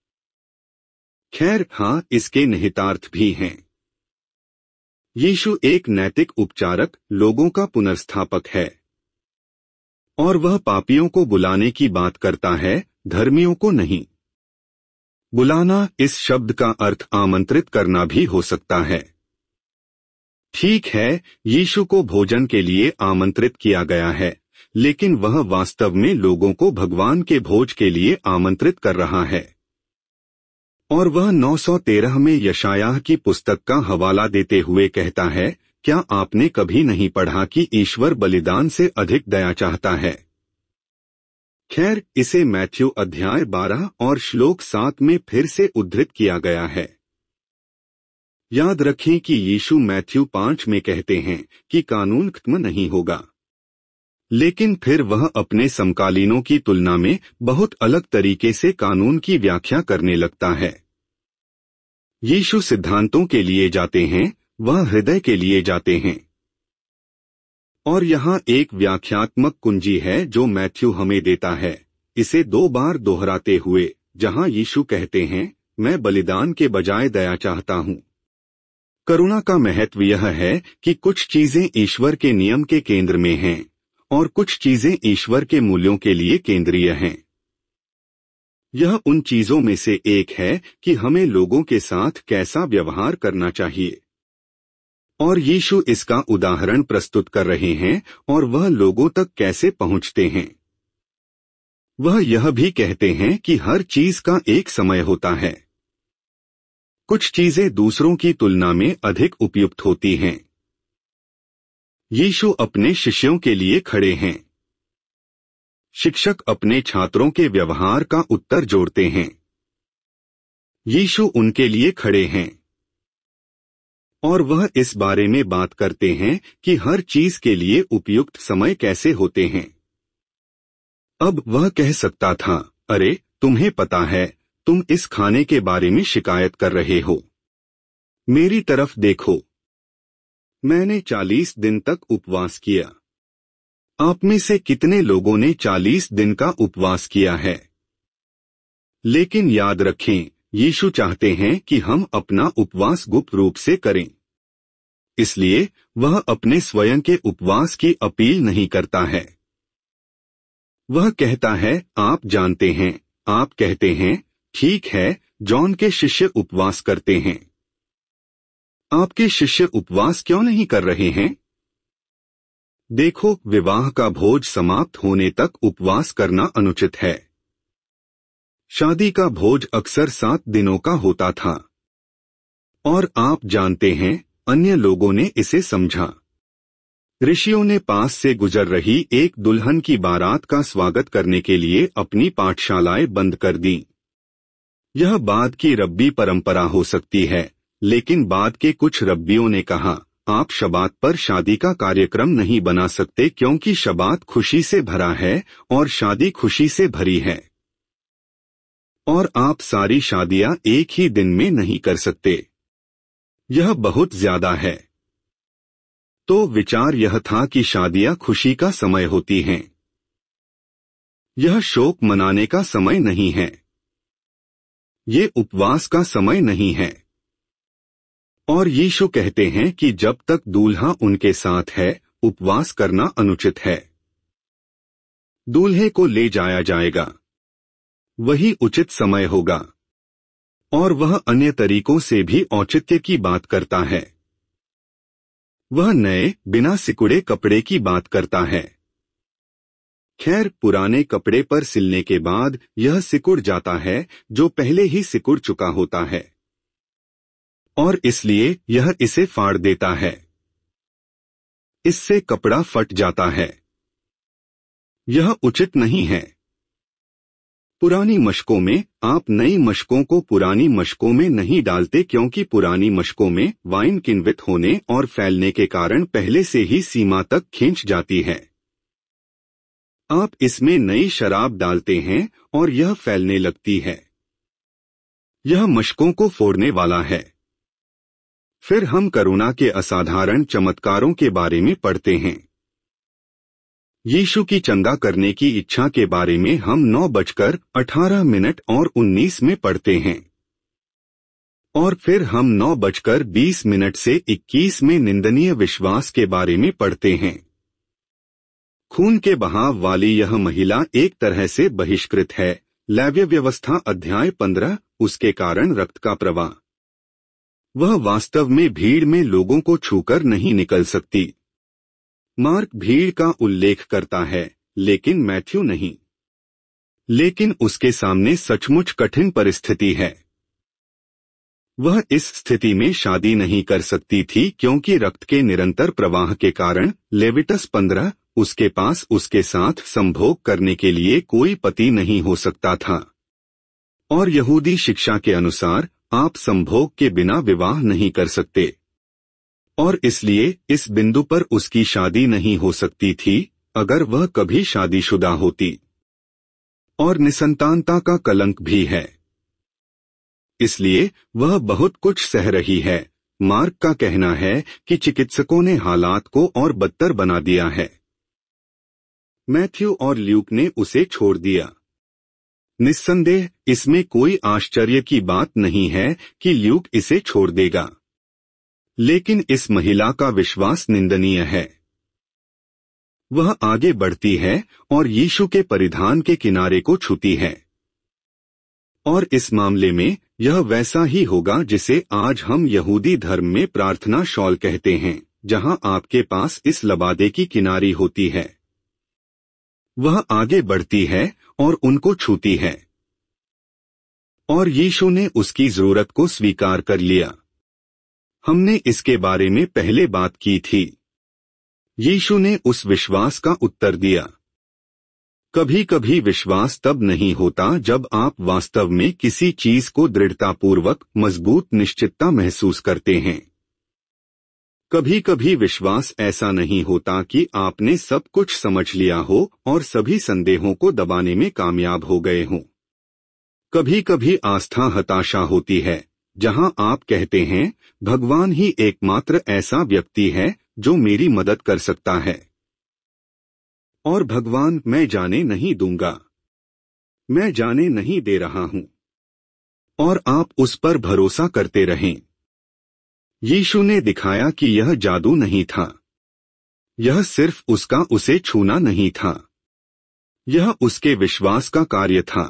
खैर, हाँ, इसके निहितार्थ भी हैं। यीशु एक नैतिक उपचारक, लोगों का पुनर्स्थापक है, और वह पापियों को बुलाने की बात करता है, धर्मियों को नहीं। बुलाना इस शब्द का अर्थ आमंत्रित करना भी हो सकता है। ठीक है, यीशु को भोजन के लिए आमंत्रित किया गया है, लेकिन वह वास्तव में लोगों को भगवान के भोज के लिए आमंत्रित कर रहा है। और वह नौ सौ तेरह में यशायाह की पुस्तक का हवाला देते हुए कहता है, क्या आपने कभी नहीं पढ़ा कि ईश्वर बलिदान से अधिक दया चाहता है? खैर, इसे मैथ्यू अध्याय बारह और श्लोक सात में फिर से उद्धृत किया गया है। याद रखें कि यीशु मैथ्यू पाँच में कहते हैं कि कानून खत्म नहीं होगा, लेकिन फिर वह अपने समकालीनों की तुलना में बहुत अलग तरीके से कानून की व्याख्या करने लगता है। यीशु सिद्धांतों के लिए जाते हैं, वह हृदय के लिए जाते हैं। और यहाँ एक व्याख्यात्मक कुंजी है जो मैथ्यू हमें देता है, इसे दो बार दोहराते हुए, जहाँ यीशु कहते हैं, मैं बलिदान के बजाय दया चाहता हूँ। करुणा का महत्व यह है कि कुछ चीजें ईश्वर के नियम के केंद्र में हैं, और कुछ चीजें ईश्वर के मूल्यों के लिए केंद्रीय हैं। यह उन चीजों में से एक है कि हमें लोगों के साथ कैसा व्यवहार करना चाहिए। और यीशु इसका उदाहरण प्रस्तुत कर रहे हैं और वह लोगों तक कैसे पहुंचते हैं। वह यह भी कहते हैं कि हर चीज का एक समय होता है। कुछ चीजें दूसरों की तुलना में अधिक उपयुक्त होती हैं। यीशु अपने शिष्यों के लिए खड़े हैं। शिक्षक अपने छात्रों के व्यवहार का उत्तर जोड़ते हैं। यीशु उनके लिए खड़े हैं, और वह इस बारे में बात करते हैं कि हर चीज के लिए उपयुक्त समय कैसे होते हैं। अब वह कह सकता था, अरे, तुम्हें पता है, तुम इस खाने के बारे में शिकायत कर रहे हो। मेरी तरफ देखो, मैंने चालीस दिन तक उपवास किया। आप में से कितने लोगों ने चालीस दिन का उपवास किया है? लेकिन याद रखें, यीशु चाहते हैं कि हम अपना उपवास गुप्त रूप से करें। इसलिए वह अपने स्वयं के उपवास की अपील नहीं करता है। वह कहता है, आप जानते हैं, आप कहते हैं, ठीक है, जॉन के शिष्य उपवास करते हैं। आपके शिष्य उपवास क्यों नहीं कर रहे हैं? देखो, विवाह का भोज समाप्त होने तक उपवास करना अनुचित है। शादी का भोज अक्सर सात दिनों का होता था, और आप जानते हैं, अन्य लोगों ने इसे समझा। ऋषियों ने पास से गुजर रही एक दुल्हन की बारात का स्वागत करने के लिए अपनी पाठशालाएं बंद कर दी। यह बाद की रब्बी परंपरा हो सकती है, लेकिन बाद के कुछ रब्बियों ने कहा, आप शबात पर शादी का कार्यक्रम नहीं बना सकते क्योंकि शबात खुशी से भरा है और शादी खुशी से भरी है, और आप सारी शादियां एक ही दिन में नहीं कर सकते। यह बहुत ज्यादा है। तो विचार यह था कि शादियां खुशी का समय होती हैं। यह शोक मनाने का समय नहीं है। ये उपवास का समय नहीं है। और यीशु कहते हैं कि जब तक दूल्हा उनके साथ है, उपवास करना अनुचित है। दूल्हे को ले जाया जाएगा, वही उचित समय होगा, और वह अन्य तरीकों से भी औचित्य की बात करता है। वह नए बिना सिकुड़े कपड़े की बात करता है। खैर, पुराने कपड़े पर सिलने के बाद यह सिकुड़ जाता है जो पहले ही सिकुड़ चुका होता है, और इसलिए यह इसे फाड़ देता है। इससे कपड़ा फट जाता है। यह उचित नहीं है। पुरानी मशकों में आप नई मशकों को पुरानी मशकों में नहीं डालते क्योंकि पुरानी मशकों में वाइन किण्वित होने और फैलने के कारण पहले से ही सीमा तक खींच जाती है। आप इसमें नई शराब डालते हैं और यह फैलने लगती है। यह मशकों को फोड़ने वाला है। फिर हम करुणा के असाधारण चमत्कारों के बारे में पढ़ते हैं। यीशु की चंगा करने की इच्छा के बारे में हम नौ बजकर अठारह मिनट और उन्नीस में पढ़ते हैं, और फिर हम नौ बजकर बीस मिनट से इक्कीस में निंदनीय विश्वास के बारे में पढ़ते हैं। खून के बहाव वाली यह महिला एक तरह से बहिष्कृत है। लेव्य व्यवस्था अध्याय पंद्रह, उसके कारण रक्त का प्रवाह। वह वास्तव में भीड़ में लोगों को छूकर नहीं निकल सकती। मार्क भीड़ का उल्लेख करता है, लेकिन मैथ्यू नहीं। लेकिन उसके सामने सचमुच कठिन परिस्थिति है। वह इस स्थिति में शादी नहीं कर सकती थी क्योंकि रक्त के निरंतर प्रवाह के कारण लेविटस पंद्रह, उसके पास उसके साथ संभोग करने के लिए कोई पति नहीं हो सकता था। और यहूदी शिक्षा के अनुसार आप संभोग के बिना विवाह नहीं कर सकते, और इसलिए इस बिंदु पर उसकी शादी नहीं हो सकती थी अगर वह कभी शादीशुदा होती। और निसंतानता का कलंक भी है, इसलिए वह बहुत कुछ सह रही है। मार्क का कहना है कि चिकित्सकों ने हालात को और बदतर बना दिया है। मैथ्यू और ल्यूक ने उसे छोड़ दिया। निस्संदेह इसमें कोई आश्चर्य की बात नहीं है कि ल्यूक इसे छोड़ देगा, लेकिन इस महिला का विश्वास निंदनीय है। वह आगे बढ़ती है और यीशु के परिधान के किनारे को छूती है, और इस मामले में यह वैसा ही होगा जिसे आज हम यहूदी धर्म में प्रार्थना शॉल कहते हैं, जहां आपके पास इस लबादे की किनारी होती है। वह आगे बढ़ती है और उनको छूती है, और यीशु ने उसकी जरूरत को स्वीकार कर लिया। हमने इसके बारे में पहले बात की थी। यीशु ने उस विश्वास का उत्तर दिया। कभी कभी विश्वास तब नहीं होता जब आप वास्तव में किसी चीज को दृढ़तापूर्वक मजबूत निश्चितता महसूस करते हैं। कभी कभी विश्वास ऐसा नहीं होता कि आपने सब कुछ समझ लिया हो और सभी संदेहों को दबाने में कामयाब हो गए हों। कभी कभी आस्था हताशा होती है, जहां आप कहते हैं, भगवान ही एकमात्र ऐसा व्यक्ति है जो मेरी मदद कर सकता है, और भगवान मैं जाने नहीं दूंगा, मैं जाने नहीं दे रहा हूं, और आप उस पर भरोसा करते रहें। यीशु ने दिखाया कि यह जादू नहीं था। यह सिर्फ उसका उसे छूना नहीं था। यह उसके विश्वास का कार्य था,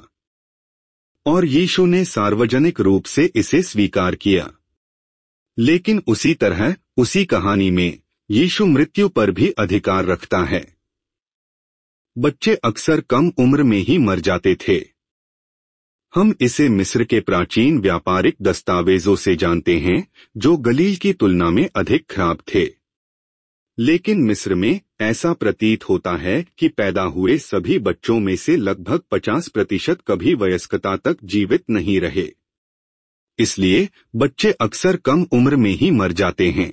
और यीशु ने सार्वजनिक रूप से इसे स्वीकार किया। लेकिन उसी तरह उसी कहानी में यीशु मृत्यु पर भी अधिकार रखता है। बच्चे अक्सर कम उम्र में ही मर जाते थे। हम इसे मिस्र के प्राचीन व्यापारिक दस्तावेजों से जानते हैं, जो गलील की तुलना में अधिक खराब थे। लेकिन मिस्र में ऐसा प्रतीत होता है कि पैदा हुए सभी बच्चों में से लगभग पचास प्रतिशत कभी वयस्कता तक जीवित नहीं रहे। इसलिए बच्चे अक्सर कम उम्र में ही मर जाते हैं।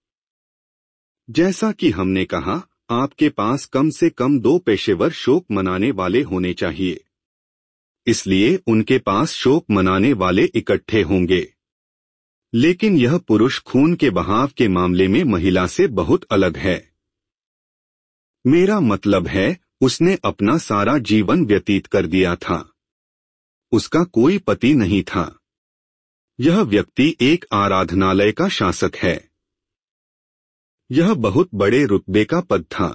जैसा कि हमने कहा, आपके पास कम से कम दो पेशेवर शोक मनाने वाले होने चाहिए, इसलिए उनके पास शोक मनाने वाले इकट्ठे होंगे। लेकिन यह पुरुष खून के बहाव के मामले में महिला से बहुत अलग है। मेरा मतलब है, उसने अपना सारा जीवन व्यतीत कर दिया था। उसका कोई पति नहीं था। यह व्यक्ति एक आराधनालय का शासक है। यह बहुत बड़े रुतबे का पद था।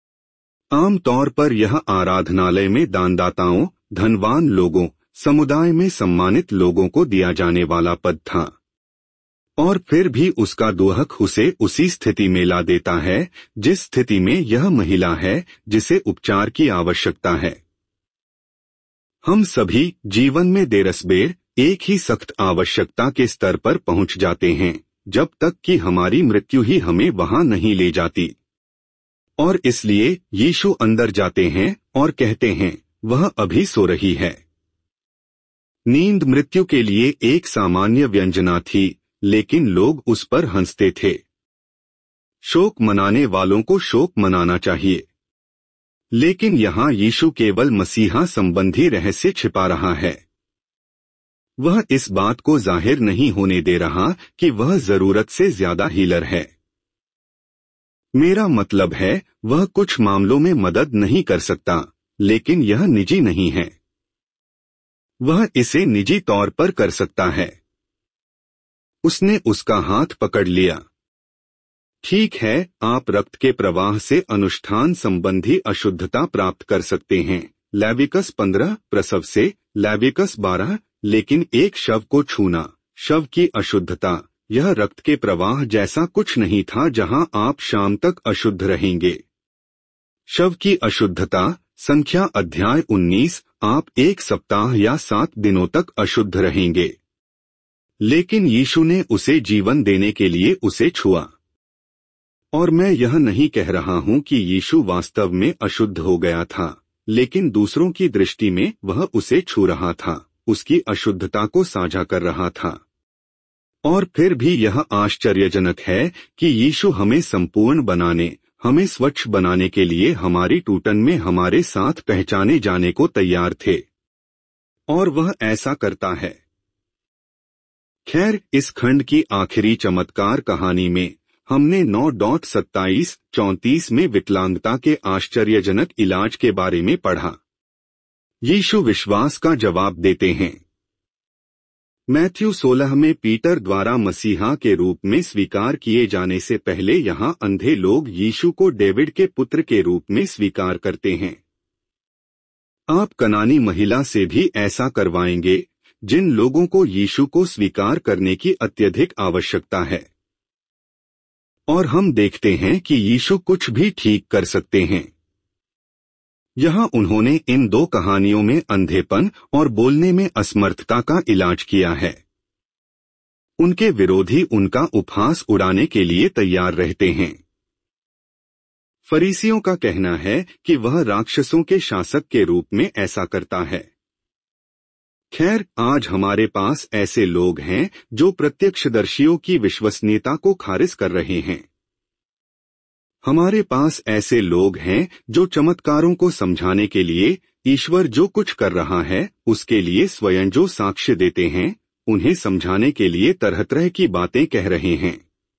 आमतौर पर यह आराधनालय में दानदाताओं, धनवान लोगों, समुदाय में सम्मानित लोगों को दिया जाने वाला पद था। और फिर भी उसका दुहक उसे उसी स्थिति में ला देता है जिस स्थिति में यह महिला है जिसे उपचार की आवश्यकता है। हम सभी जीवन में देरसबेर एक ही सख्त आवश्यकता के स्तर पर पहुंच जाते हैं, जब तक कि हमारी मृत्यु ही हमें वहां नहीं ले जाती। और इसलिए यीशु अंदर जाते हैं और कहते हैं, वह अभी सो रही है। नींद मृत्यु के लिए एक सामान्य व्यंजना थी, लेकिन लोग उस पर हंसते थे। शोक मनाने वालों को शोक मनाना चाहिए। लेकिन यहाँ यीशु केवल मसीहा संबंधी रहस्य छिपा रहा है। वह इस बात को जाहिर नहीं होने दे रहा कि वह जरूरत से ज्यादा हीलर है। मेरा मतलब है, वह कुछ मामलों में मदद नहीं कर सकता, लेकिन यह निजी नहीं है। वह इसे निजी तौर पर कर सकता है। उसने उसका हाथ पकड़ लिया। ठीक है, आप रक्त के प्रवाह से अनुष्ठान संबंधी अशुद्धता प्राप्त कर सकते हैं, लेविकस पंद्रह, प्रसव से लेविकस बारह, लेकिन एक शव को छूना, शव की अशुद्धता, यह रक्त के प्रवाह जैसा कुछ नहीं था जहां आप शाम तक अशुद्ध रहेंगे। शव की अशुद्धता, संख्या अध्याय उन्नीस, आप एक सप्ताह या सात दिनों तक अशुद्ध रहेंगे। लेकिन यीशु ने उसे जीवन देने के लिए उसे छुआ। और मैं यह नहीं कह रहा हूं कि यीशु वास्तव में अशुद्ध हो गया था, लेकिन दूसरों की दृष्टि में वह उसे छू रहा था, उसकी अशुद्धता को साझा कर रहा था। और फिर भी यह आश्चर्यजनक है कि यीशु हमें संपूर्ण बनाने, हमें स्वच्छ बनाने के लिए हमारी टूटन में हमारे साथ पहचाने जाने को तैयार थे। और वह ऐसा करता है। खैर, इस खंड की आखिरी चमत्कार कहानी में हमने नौ डॉट सत्ताईस चौंतीस में विकलांगता के आश्चर्यजनक इलाज के बारे में पढ़ा। यीशु विश्वास का जवाब देते हैं। मैथ्यू सोलह में पीटर द्वारा मसीहा के रूप में स्वीकार किए जाने से पहले यहाँ अंधे लोग यीशु को डेविड के पुत्र के रूप में स्वीकार करते हैं। आप कनानी महिला से भी ऐसा करवाएंगे, जिन लोगों को यीशु को स्वीकार करने की अत्यधिक आवश्यकता है। और हम देखते हैं कि यीशु कुछ भी ठीक कर सकते हैं। यहाँ उन्होंने इन दो कहानियों में अंधेपन और बोलने में असमर्थता का इलाज किया है। उनके विरोधी उनका उपहास उड़ाने के लिए तैयार रहते हैं। फरीसियों का कहना है कि वह राक्षसों के शासक के रूप में ऐसा करता है। खैर, आज हमारे पास ऐसे लोग हैं जो प्रत्यक्षदर्शियों की विश्वसनीयता को खारिज कर रहे हैं। हमारे पास ऐसे लोग हैं जो चमत्कारों को समझाने के लिए ईश्वर जो कुछ कर रहा है उसके लिए स्वयं जो साक्ष्य देते हैं, उन्हें समझाने के लिए तरह तरह की बातें कह रहे हैं।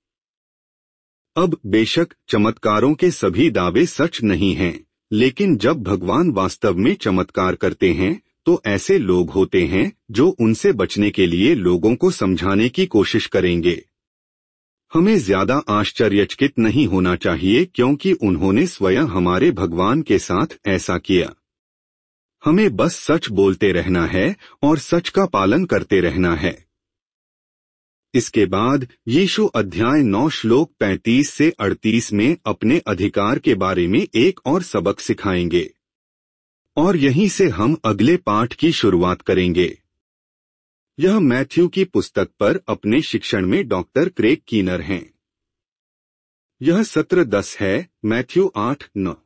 अब बेशक चमत्कारों के सभी दावे सच नहीं हैं, लेकिन जब भगवान वास्तव में चमत्कार करते हैं तो ऐसे लोग होते हैं जो उनसे बचने के लिए लोगों को समझाने की कोशिश करेंगे। हमें ज्यादा आश्चर्यचकित नहीं होना चाहिए क्योंकि उन्होंने स्वयं हमारे भगवान के साथ ऐसा किया। हमें बस सच बोलते रहना है और सच का पालन करते रहना है। इसके बाद यीशु अध्याय नौ श्लोक पैंतीस से अड़तीस में अपने अधिकार के बारे में एक और सबक सिखाएंगे। और यहीं से हम अगले पाठ की शुरुआत करेंगे। यह मैथ्यू की पुस्तक पर अपने शिक्षण में डॉक्टर क्रेग कीनर हैं। यह सत्र दस है, मैथ्यू आठ नौ।